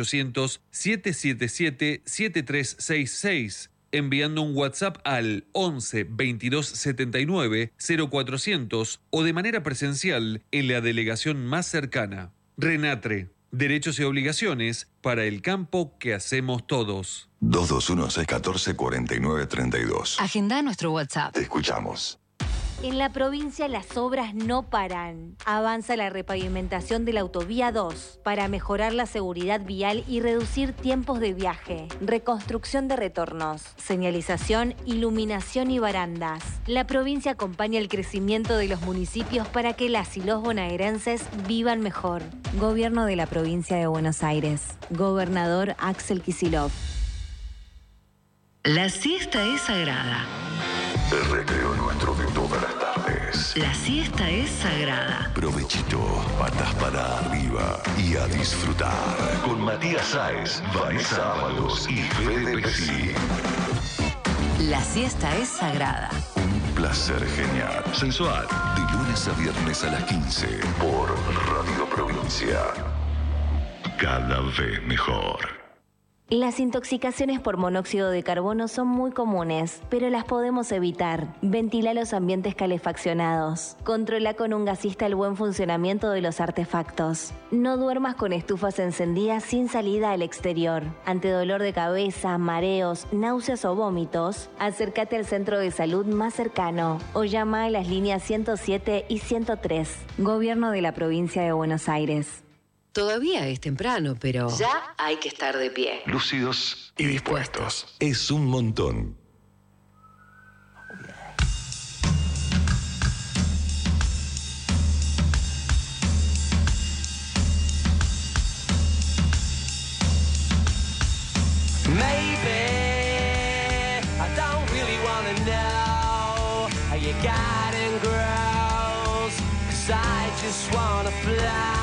[SPEAKER 21] 0800-777-7366, enviando un WhatsApp al 11 22 79 0400 o de manera presencial en la delegación más cercana. RENATRE, derechos y obligaciones para el campo que hacemos todos.
[SPEAKER 1] 221-614-4932.
[SPEAKER 7] Agenda nuestro WhatsApp.
[SPEAKER 1] Te escuchamos.
[SPEAKER 16] En la provincia las obras no paran. Avanza la repavimentación de la autovía 2 para mejorar la seguridad vial y reducir tiempos de viaje. Reconstrucción de retornos, señalización, iluminación y barandas. La provincia acompaña el crecimiento de los municipios para que las y los bonaerenses vivan mejor. Gobierno de la provincia de Buenos Aires. Gobernador Axel Kicillof.
[SPEAKER 7] La siesta es sagrada.
[SPEAKER 1] El recreo nuestro de todas las tardes.
[SPEAKER 7] La siesta es sagrada.
[SPEAKER 1] Provechito, patas para arriba y a disfrutar. Con Matías Sáez, Vanessa Ábalos y Fede Pesci.
[SPEAKER 7] La siesta es sagrada.
[SPEAKER 1] Un placer genial. Sensual. De lunes a viernes a las 15 por Radio Provincia. Cada vez mejor.
[SPEAKER 16] Las intoxicaciones por monóxido de carbono son muy comunes, pero las podemos evitar. Ventila los ambientes calefaccionados. Controla con un gasista el buen funcionamiento de los artefactos. No duermas con estufas encendidas sin salida al exterior. Ante dolor de cabeza, mareos, náuseas o vómitos, acércate al centro de salud más cercano o llama a las líneas 107 y 103. Gobierno de la Provincia de Buenos Aires.
[SPEAKER 7] Todavía es temprano, pero ya hay que estar de pie.
[SPEAKER 1] Lúcidos y dispuestos. Es un montón.
[SPEAKER 13] Maybe I don't really wanna know how you got and grows, 'cause I just wanna fly.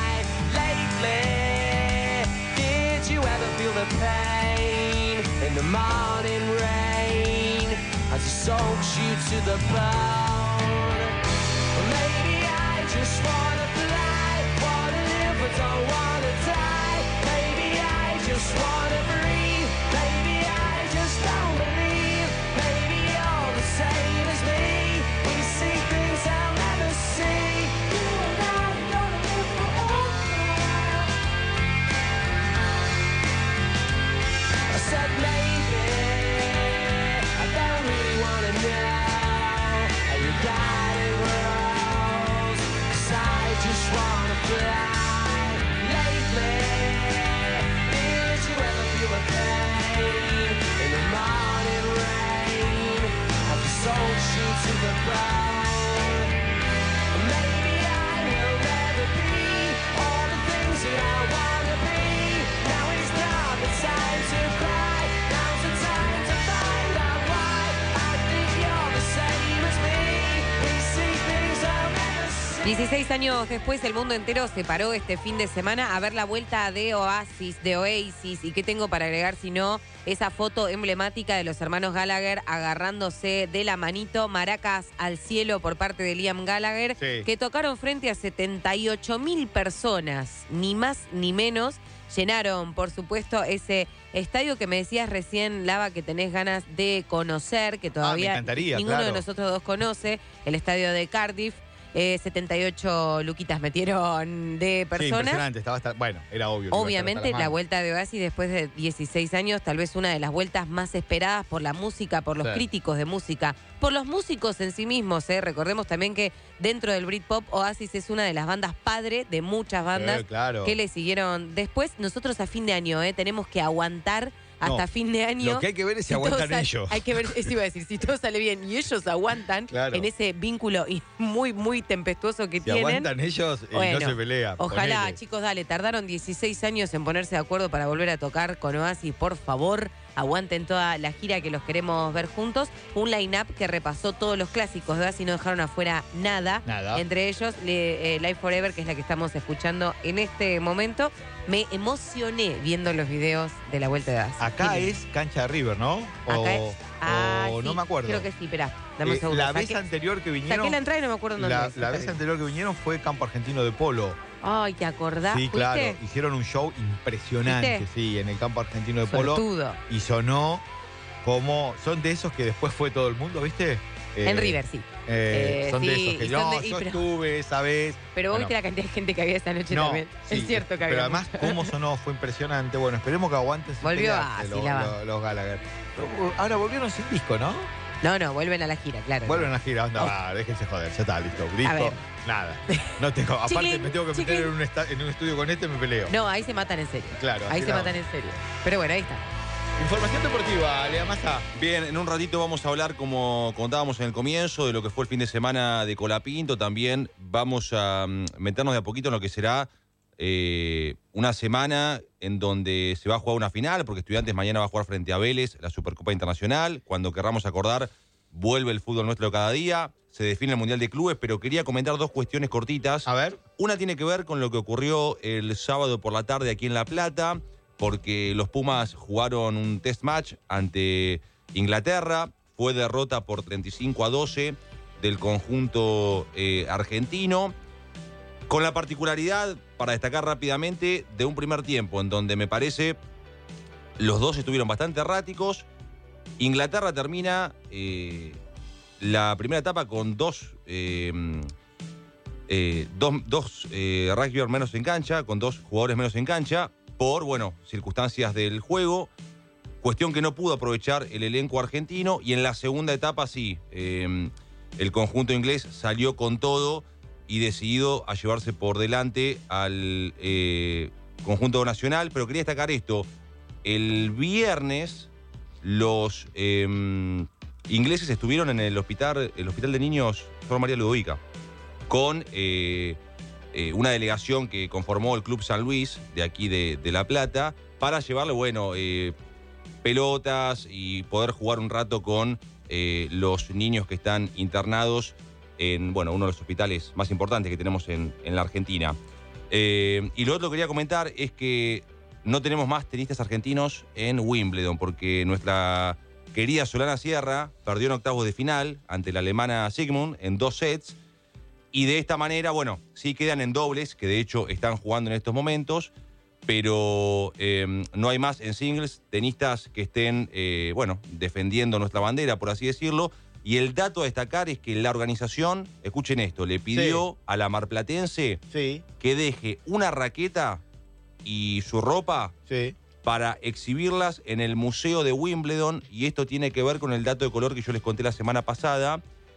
[SPEAKER 13] Did you ever feel the pain in the morning rain as it soaks you to the bone? Well, maybe I just wanna fly, wanna live but don't wanna die. Maybe I just wanna breathe, maybe I just don't believe. Maybe you're the same as me, we see things I'll never see. You and I gonna live forever. I said maybe I don't really wanna know how you got it rose, 'cause I just wanna fly. Lately, did you ever feel the pain in the morning rain as it soaks you to the bone? Maybe I will never be all the things that I wanna be. Now it's not the time to cry, now's the time to find out why. I think you're the same as me, we see things I'll never see.
[SPEAKER 9] 16 años después, el mundo entero se paró este fin de semana a ver la vuelta de Oasis. ¿Y qué tengo para agregar si no esa foto emblemática de los hermanos Gallagher agarrándose de la manito, maracas al cielo por parte de Liam Gallagher, que tocaron frente a 78.000 personas, ni más ni menos. Llenaron, por supuesto, ese estadio que me decías recién, Lava, que tenés ganas de conocer, que todavía
[SPEAKER 8] me encantaría,
[SPEAKER 9] ninguno
[SPEAKER 8] claro.
[SPEAKER 9] de nosotros dos conoce, el estadio de Cardiff. 78 luquitas metieron de personas.
[SPEAKER 8] Sí, impresionante, estaba hasta, bueno, era obvio.
[SPEAKER 9] Obviamente la vuelta de Oasis después de 16 años, tal vez una de las vueltas más esperadas por la música, por los críticos de música, por los músicos en sí mismos. Recordemos también que dentro del Britpop, Oasis es una de las bandas padre de muchas bandas que le siguieron después. Nosotros a fin de año tenemos que aguantar hasta fin de año.
[SPEAKER 8] Lo que hay que ver es si aguantan ellos.
[SPEAKER 9] Hay que ver, eso iba a decir, si todo sale bien y ellos aguantan en ese vínculo muy, muy tempestuoso que tienen.
[SPEAKER 8] Si aguantan ellos y no se pelea.
[SPEAKER 9] Ojalá,
[SPEAKER 8] ponele.
[SPEAKER 9] chicos, dale, tardaron 16 años en ponerse de acuerdo para volver a tocar con Oasis. Por favor, aguanten toda la gira que los queremos ver juntos. Un line-up que repasó todos los clásicos de Oasis, no dejaron afuera nada. Entre ellos, Live Forever, que es la que estamos escuchando en este momento. Me emocioné viendo los videos de la vuelta de Oasis.
[SPEAKER 8] Acá es cancha de River, ¿no? O
[SPEAKER 9] sí,
[SPEAKER 8] no me acuerdo.
[SPEAKER 9] Creo que sí, esperá, dame un segundo.
[SPEAKER 8] La vez anterior que vinieron...
[SPEAKER 9] Saqué la entrada y no me acuerdo dónde es.
[SPEAKER 8] La vez anterior que vinieron fue Campo Argentino de Polo.
[SPEAKER 9] Ay, ¿te acordás?
[SPEAKER 8] Sí,
[SPEAKER 9] ¿Fuiste?
[SPEAKER 8] claro. Hicieron un show impresionante,
[SPEAKER 9] ¿Viste?
[SPEAKER 8] sí, en el Campo Argentino de Polo.
[SPEAKER 9] Sortudo.
[SPEAKER 8] Y sonó como... Son de esos que después fue todo el mundo, ¿viste?
[SPEAKER 9] En River, sí.
[SPEAKER 8] Son de
[SPEAKER 9] sí,
[SPEAKER 8] esos que
[SPEAKER 9] y
[SPEAKER 8] yo
[SPEAKER 9] pero-
[SPEAKER 8] estuve esa vez.
[SPEAKER 9] Pero vos
[SPEAKER 8] Bueno,
[SPEAKER 9] viste la cantidad de gente que había esta noche también.
[SPEAKER 8] sí,
[SPEAKER 9] Es cierto que había.
[SPEAKER 8] Pero además,
[SPEAKER 9] mucho.
[SPEAKER 8] cómo sonó fue impresionante. Bueno, esperemos que aguanten sin
[SPEAKER 9] Volvió
[SPEAKER 8] pelearse
[SPEAKER 9] así, la va.
[SPEAKER 8] los Gallagher. Ahora volvieron sin disco, ¿no?
[SPEAKER 9] No, vuelven a la gira, claro.
[SPEAKER 8] Vuelven a la gira, anda, déjense joder, ya está, listo.
[SPEAKER 9] A
[SPEAKER 8] Disco,
[SPEAKER 9] ver.
[SPEAKER 8] nada. No tengo, aparte
[SPEAKER 9] Chiquín,
[SPEAKER 8] me tengo que meter en un estudio con este, me peleo.
[SPEAKER 9] No, ahí se matan en serio.
[SPEAKER 8] Claro.
[SPEAKER 9] Ahí
[SPEAKER 8] así
[SPEAKER 9] se
[SPEAKER 8] la
[SPEAKER 9] matan en serio. Pero bueno, ahí está.
[SPEAKER 8] Información deportiva, Lea Massa.
[SPEAKER 10] Bien, en un ratito vamos a hablar, como contábamos en el comienzo, de lo que fue el fin de semana de Colapinto. También vamos a meternos de a poquito en lo que será una semana en donde se va a jugar una final, porque Estudiantes mañana va a jugar frente a Vélez, la Supercopa Internacional. Cuando querramos acordar, vuelve el fútbol nuestro cada día. Se define el Mundial de Clubes, pero quería comentar dos cuestiones cortitas.
[SPEAKER 8] A ver.
[SPEAKER 10] Una tiene que ver con lo que ocurrió el sábado por la tarde aquí en La Plata, porque los Pumas jugaron un test match ante Inglaterra. fue derrota por 35-12 del conjunto argentino, con la particularidad, para destacar rápidamente, de un primer tiempo en donde me parece los dos estuvieron bastante erráticos. Inglaterra termina la primera etapa con dos rugbyers menos en cancha, con 2 jugadores menos en cancha, por, circunstancias del juego, cuestión que no pudo aprovechar el elenco argentino, y en la segunda etapa sí, el conjunto inglés salió con todo y decidido a llevarse por delante al conjunto nacional. Pero quería destacar esto: el viernes los ingleses estuvieron en el hospital de niños Sor María Ludovica, con una delegación que conformó el Club San Luis, de aquí de La Plata, para llevarle, pelotas y poder jugar un rato con los niños que están internados en, uno de los hospitales más importantes que tenemos en la Argentina. Y lo otro que quería comentar es que no tenemos más tenistas argentinos en Wimbledon, porque nuestra querida Solana Sierra perdió en octavos de final ante la alemana Sigmund en 2 sets. Y de esta manera, sí quedan en dobles, que de hecho están jugando en estos momentos, pero no hay más en singles tenistas que estén, defendiendo nuestra bandera, por así decirlo. Y el dato a destacar es que la organización, escuchen esto, le pidió a la marplatense que deje una raqueta y su ropa para exhibirlas en el Museo de Wimbledon. Y esto tiene que ver con el dato de color que yo les conté la semana pasada,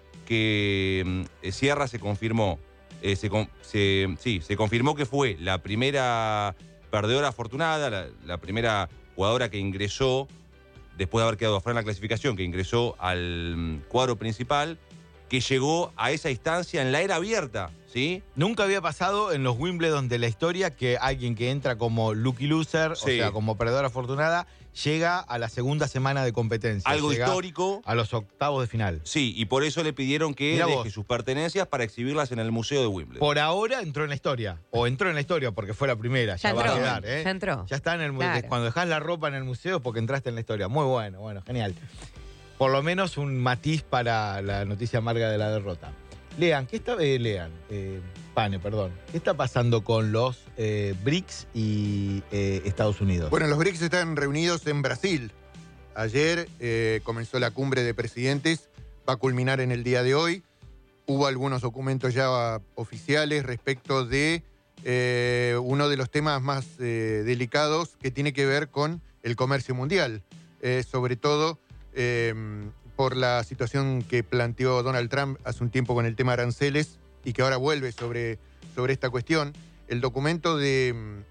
[SPEAKER 10] que Sierra se confirmó. Se confirmó que fue la primera perdedora afortunada, la primera jugadora que ingresó, después de haber quedado afuera en la clasificación, que ingresó al cuadro principal, que llegó a esa instancia en la era abierta, ¿sí?
[SPEAKER 8] Nunca había pasado en los Wimbledon de la historia que alguien que entra como lucky loser, o sea, como perdedora afortunada, llega a la segunda semana de competencia.
[SPEAKER 10] Algo histórico.
[SPEAKER 8] A los octavos de final.
[SPEAKER 10] Sí, y por eso le pidieron que deje sus pertenencias para exhibirlas en el Museo de Wimbledon.
[SPEAKER 8] Por ahora entró en la historia. O entró en la historia porque fue la primera. Ya va a quedar,
[SPEAKER 9] Ya entró.
[SPEAKER 8] Ya está en el museo. Claro. Cuando dejás la ropa en el museo es porque entraste en la historia. Muy bueno, genial. Por lo menos un matiz para la noticia amarga de la derrota. Lean, ¿qué está ¿qué está pasando con los BRICS y Estados Unidos?
[SPEAKER 11] Bueno, los BRICS están reunidos en Brasil. Ayer comenzó la cumbre de presidentes, va a culminar en el día de hoy. Hubo algunos documentos ya oficiales respecto de uno de los temas más delicados, que tiene que ver con el comercio mundial, sobre todo por la situación que planteó Donald Trump hace un tiempo con el tema aranceles y que ahora vuelve sobre esta cuestión. El documento de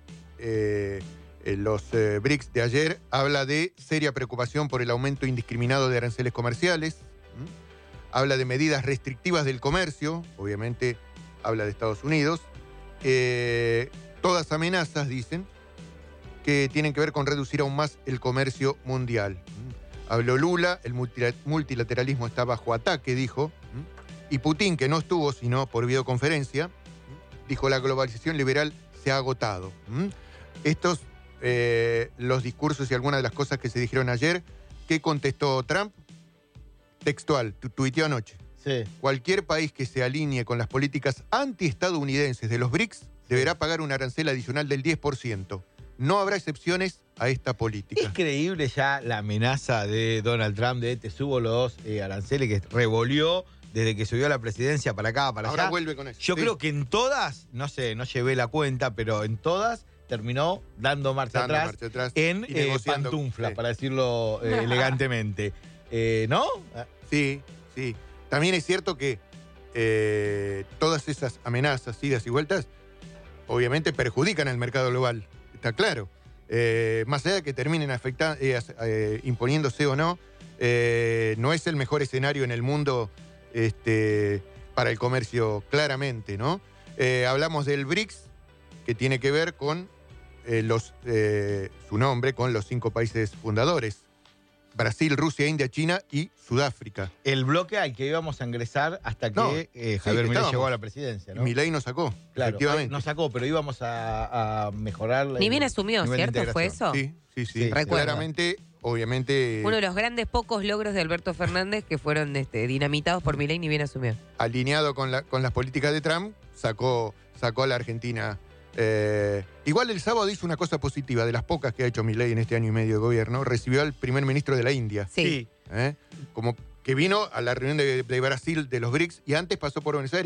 [SPEAKER 11] los BRICS de ayer habla de seria preocupación por el aumento indiscriminado de aranceles comerciales. Habla de medidas restrictivas del comercio, obviamente habla de Estados Unidos. Todas amenazas, dicen, que tienen que ver con reducir aún más el comercio mundial. Habló Lula, el multilateralismo está bajo ataque, dijo. Y Putin, que no estuvo sino por videoconferencia, dijo: la globalización liberal se ha agotado. Estos, los discursos y algunas de las cosas que se dijeron ayer. ¿Qué contestó Trump? Textual, tuiteó anoche. Cualquier país que se alinee con las políticas antiestadounidenses de los BRICS deberá pagar un arancel adicional del 10%. No habrá excepciones a esta política.
[SPEAKER 8] Es creíble ya la amenaza de Donald Trump de te subo los aranceles, que revolvió desde que subió a la presidencia para acá, para allá.
[SPEAKER 11] Ahora vuelve con eso.
[SPEAKER 8] Yo creo que en todas, no sé, no llevé la cuenta, pero en todas terminó dando marcha atrás en pantuflas, para decirlo elegantemente. ¿No?
[SPEAKER 11] Sí. También es cierto que todas esas amenazas, idas y vueltas, obviamente perjudican al mercado global. Está claro. Más allá de que terminen imponiéndose o no, no es el mejor escenario en el mundo para el comercio, claramente, ¿no? Hablamos del BRICS, que tiene que ver con su nombre, con los 5 países fundadores: Brasil, Rusia, India, China y Sudáfrica.
[SPEAKER 8] El bloque al que íbamos a ingresar hasta que Javier Milei llegó a la presidencia, ¿no?
[SPEAKER 11] Milei nos sacó,
[SPEAKER 8] claro,
[SPEAKER 11] efectivamente.
[SPEAKER 8] Nos sacó, pero íbamos a mejorar.
[SPEAKER 9] Ni bien asumió, ¿cierto? ¿Fue eso?
[SPEAKER 11] Sí. Claramente, obviamente...
[SPEAKER 9] Uno de los grandes pocos logros de Alberto Fernández que fueron dinamitados por Milei ni bien asumió.
[SPEAKER 11] Alineado con las políticas de Trump, sacó a la Argentina. Igual el sábado hizo una cosa positiva, de las pocas que ha hecho Milei en este año y medio de gobierno, recibió al primer ministro de la India.
[SPEAKER 9] Sí.
[SPEAKER 11] Como que vino a la reunión de Brasil de los BRICS y antes pasó por Buenos Aires.